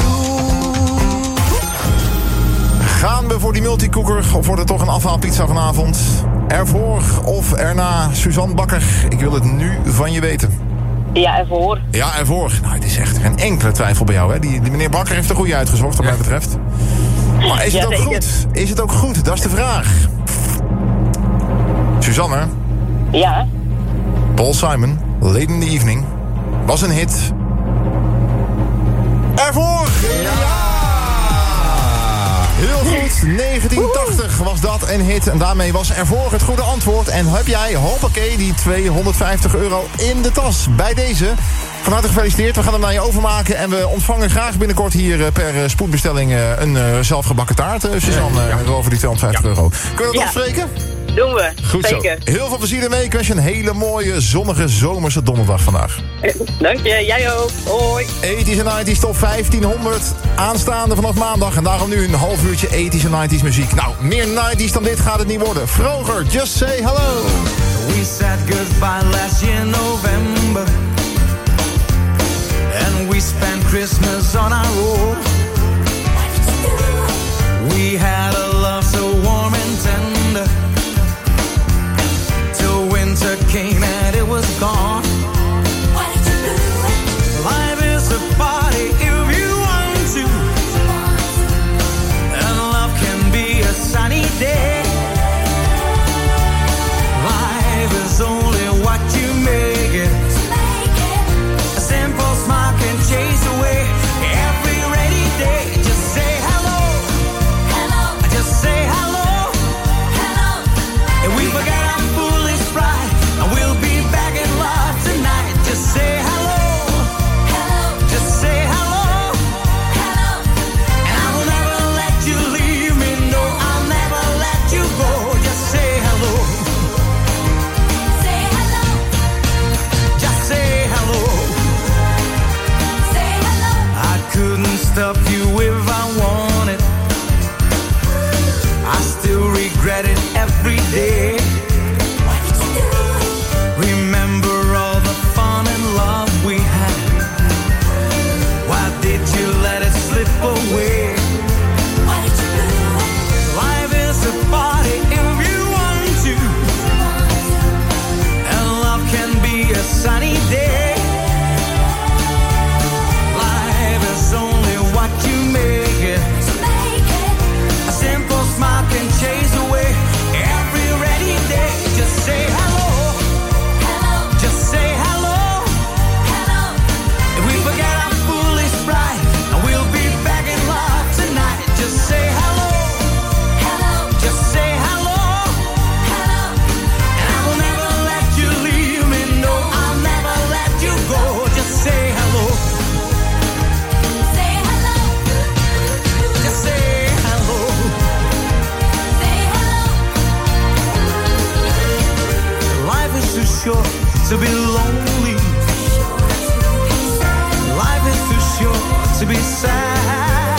Gaan we voor die multicooker of wordt het toch een afhaalpizza vanavond? Ervoor of erna? Suzanne Bakker, ik wil het nu van je weten. Ja, ervoor. Ja, ervoor. Nou, het is echt geen enkele twijfel bij jou, hè? Die meneer Bakker heeft er goede uitgezocht, wat mij betreft. Maar is het ook goed? Is het ook goed? Dat is de vraag. Suzanne? Ja? Paul Simon, Late in the Evening, was een hit. Ervoor! Ja! 1980 was dat een hit. En daarmee was ervoor het goede antwoord. En heb jij, hoppakee, die €250 in de tas. Bij deze, van harte gefeliciteerd. We gaan hem naar je overmaken. En we ontvangen graag binnenkort hier per spoedbestelling een zelfgebakken taart. Suzanne, over die €250. Kunnen we dat afspreken? Doen we. Goed zeker. Zo. Heel veel plezier ermee. Ik wens je een hele mooie, zonnige, zomerse donderdag vandaag. Dank je. Jij ook. Hoi. 80s en 90s top 1500. Aanstaande vanaf maandag. En daarom nu een half uurtje 80s en 90s muziek. Nou, meer 90s dan dit gaat het niet worden. Vroger, Just Say Hello. We said goodbye last year November, and we spent Christmas on our own. We had a love so warm and tender, till winter came and it was gone. Life is a party if you want to, and love can be a sunny day. Life is only what you make it. A simple smile can chase away every rainy day. Just say hello, hello. Just say hello, hello. And we forget our foolish pride, and we'll be back in love tonight. Just say hello, hello. Just say hello, hello. And I will never let you leave me. No, I'll never let you go. Just say hello. Say hello. Just say hello. Say hello. I couldn't stop you if I wanted. I still regret it every day. Why did you do it? Remember all the fun and love we had. Why did you let it slip away? Why did you do it? Life is a party if you want to, and love can be a sunny day. Life is only what you make it. A simple smile can chase away every rainy day. Just say hello, hello. Just say hello, hello. If we forget our foolish pride, and we'll be back in love tonight. Just say hello, hello. Just say hello, hello. And I will never let you leave me. No, I'll never let you go. Just say hello. Say hello. Just say hello. Say hello. Life is too short to be lonely. Life is too short to be sad.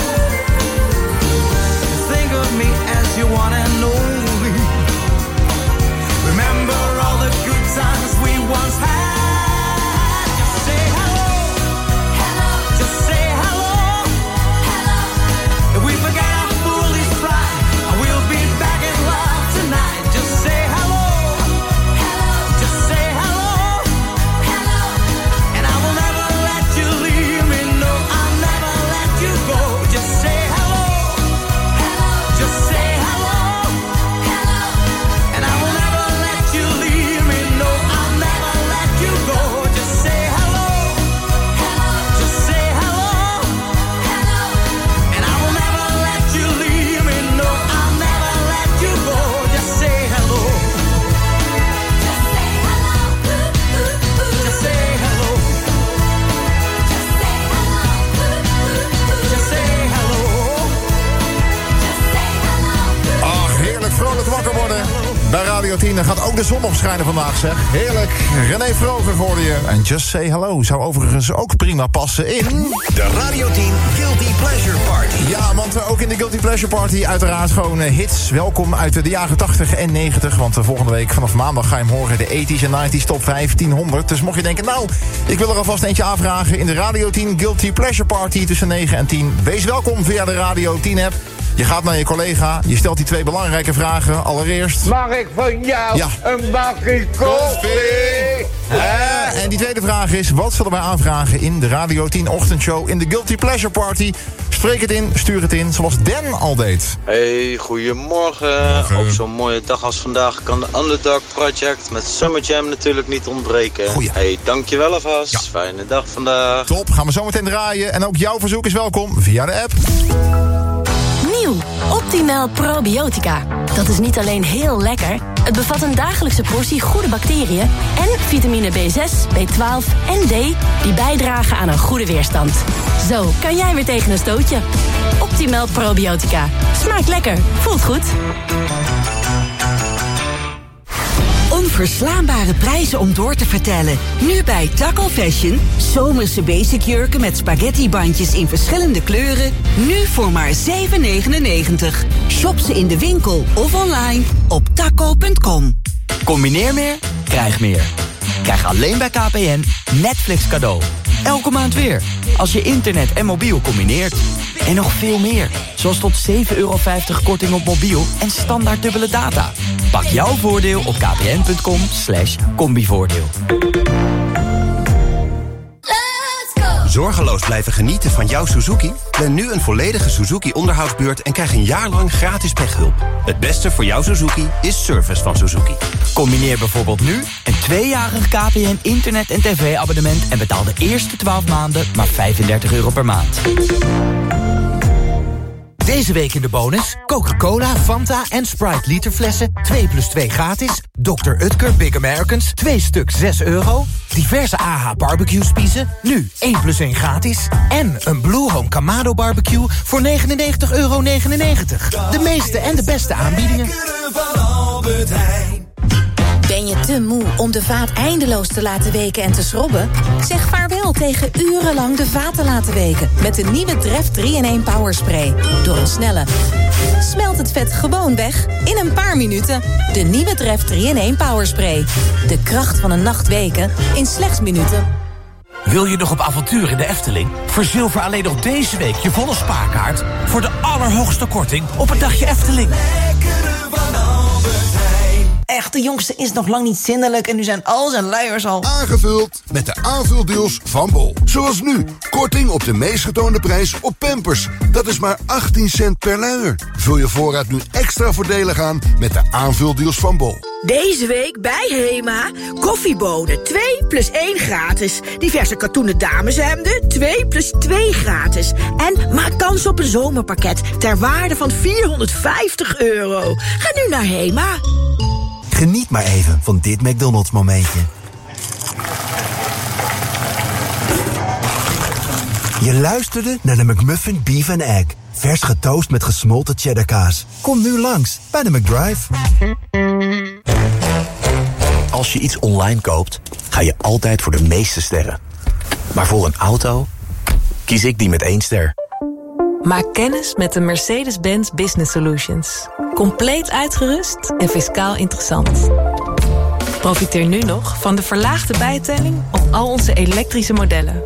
Think of me as your one and only. Remember all the good times we once had. Just say hello, hello. Just say hello, hello. If we forget our foolish pride, and we'll be back in love tonight. Just say hello, hello. Just say hello, hello. And I will never let you leave me. No, I'll never let you go. Just say hello, hello. Just say hello, hello. And I will never let you leave me. No, I'll never let you go. Just say hello, hello. Just say hello, hello. And I will never let you leave me. No, I'll never let you go. Just say hello. Just say hello. Just say hello. Just say hello. Ach, heerlijk vrolijk wakker worden. Bij Radio 10 dan gaat ook de zon nog schijnen vandaag, zeg. Heerlijk. René Vroger hoorde je. En Just Say Hello zou overigens ook prima passen in... De Radio 10 Guilty Pleasure Party. Ja, want ook in de Guilty Pleasure Party uiteraard gewoon hits. Welkom uit de jaren 80 en 90. Want volgende week vanaf maandag ga je hem horen. De 80s en 90s top 1500. Dus mocht je denken, nou, ik wil er alvast eentje aanvragen... in de Radio 10 Guilty Pleasure Party tussen 9 en 10. Wees welkom via de Radio 10 app. Je gaat naar je collega, je stelt die 2 belangrijke vragen. Allereerst... Mag ik van jou een bakje koffie? En die tweede vraag is, wat zullen wij aanvragen in de Radio 10 ochtendshow in de Guilty Pleasure Party? Spreek het in, stuur het in, zoals Dan al deed. Hey, goedemorgen. Op zo'n mooie dag als vandaag kan de Underdog Project met Summer Jam natuurlijk niet ontbreken. Goeie. Hey, dankjewel alvast. Fijne dag vandaag. Top, gaan we zo meteen draaien. En ook jouw verzoek is welkom via de app. Nieuw, Optimal Probiotica. Dat is niet alleen heel lekker, het bevat een dagelijkse portie goede bacteriën en vitamine B6, B12 en D die bijdragen aan een goede weerstand. Zo kan jij weer tegen een stootje. Optimal Probiotica. Smaakt lekker, voelt goed. Onverslaanbare prijzen om door te vertellen. Nu bij Taco Fashion. Zomerse basic jurken met spaghettibandjes in verschillende kleuren. Nu voor maar €7,99. Shop ze in de winkel of online op taco.com. Combineer meer, krijg meer. Krijg alleen bij KPN Netflix cadeau. Elke maand weer, als je internet en mobiel combineert. En nog veel meer, zoals tot €7,50 korting op mobiel en standaard dubbele data. Pak jouw voordeel op kpn.com/combivoordeel. Zorgeloos blijven genieten van jouw Suzuki? Plan nu een volledige Suzuki-onderhoudsbeurt en krijg een jaar lang gratis pechhulp. Het beste voor jouw Suzuki is service van Suzuki. Combineer bijvoorbeeld nu een 2-jarig KPN internet- en tv-abonnement en betaal de eerste 12 maanden maar €35 per maand. Deze week in de bonus Coca-Cola, Fanta en Sprite literflessen 2+2 gratis. Dr. Utker Big Americans 2 stuks €6. Diverse AH barbecue spiezen nu 1+1 gratis. En een Blue Home Kamado barbecue voor €99,99. De meeste en de beste aanbiedingen. Ben je te moe om de vaat eindeloos te laten weken en te schrobben? Zeg vaarwel tegen urenlang de vaat te laten weken met de nieuwe Dreft 3-in-1 Power Spray. Door een snelle smelt het vet gewoon weg in een paar minuten. De nieuwe Dreft 3-in-1 Power Spray. De kracht van een nacht weken in slechts minuten. Wil je nog op avontuur in de Efteling? Verzilver alleen nog deze week je volle spaarkaart voor de allerhoogste korting op een dagje Efteling. Echt, de jongste is nog lang niet zindelijk en nu zijn al zijn luiers al aangevuld met de aanvuldeals van Bol. Zoals nu, korting op de meest getoonde prijs op Pampers. Dat is maar 18 cent per luier. Vul je voorraad nu extra voordelig aan met de aanvuldeals van Bol. Deze week bij Hema, koffiebonen 2+1 gratis. Diverse katoenen dameshemden 2+2 gratis. En maak kans op een zomerpakket ter waarde van €450. Ga nu naar Hema. Geniet maar even van dit McDonald's momentje. Je luisterde naar de McMuffin Beef and Egg. Vers getoast met gesmolten cheddarkaas. Kom nu langs bij de McDrive. Als je iets online koopt, ga je altijd voor de meeste sterren. Maar voor een auto kies ik die met 1 ster. Maak kennis met de Mercedes-Benz Business Solutions. Compleet uitgerust en fiscaal interessant. Profiteer nu nog van de verlaagde bijtelling op al onze elektrische modellen.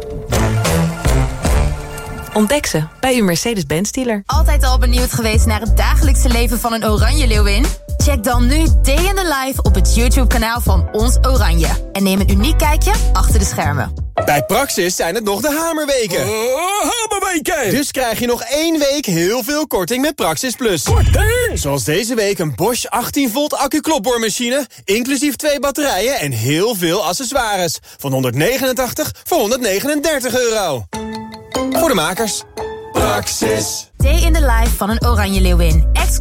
Ontdek ze bij uw Mercedes-Benz dealer. Altijd al benieuwd geweest naar het dagelijkse leven van een oranje leeuwin? Check dan nu Day in the Life op het YouTube-kanaal van Ons Oranje. En neem een uniek kijkje achter de schermen. Bij Praxis zijn het nog de hamerweken. Hamerweken! Dus krijg je nog 1 week heel veel korting met Praxis Plus. Korting! Zoals deze week een Bosch 18 volt accu-klopboormachine, inclusief 2 batterijen en heel veel accessoires. Van €189 voor €139. Voor de makers. Praxis. Day in the Life van een oranje leeuwin.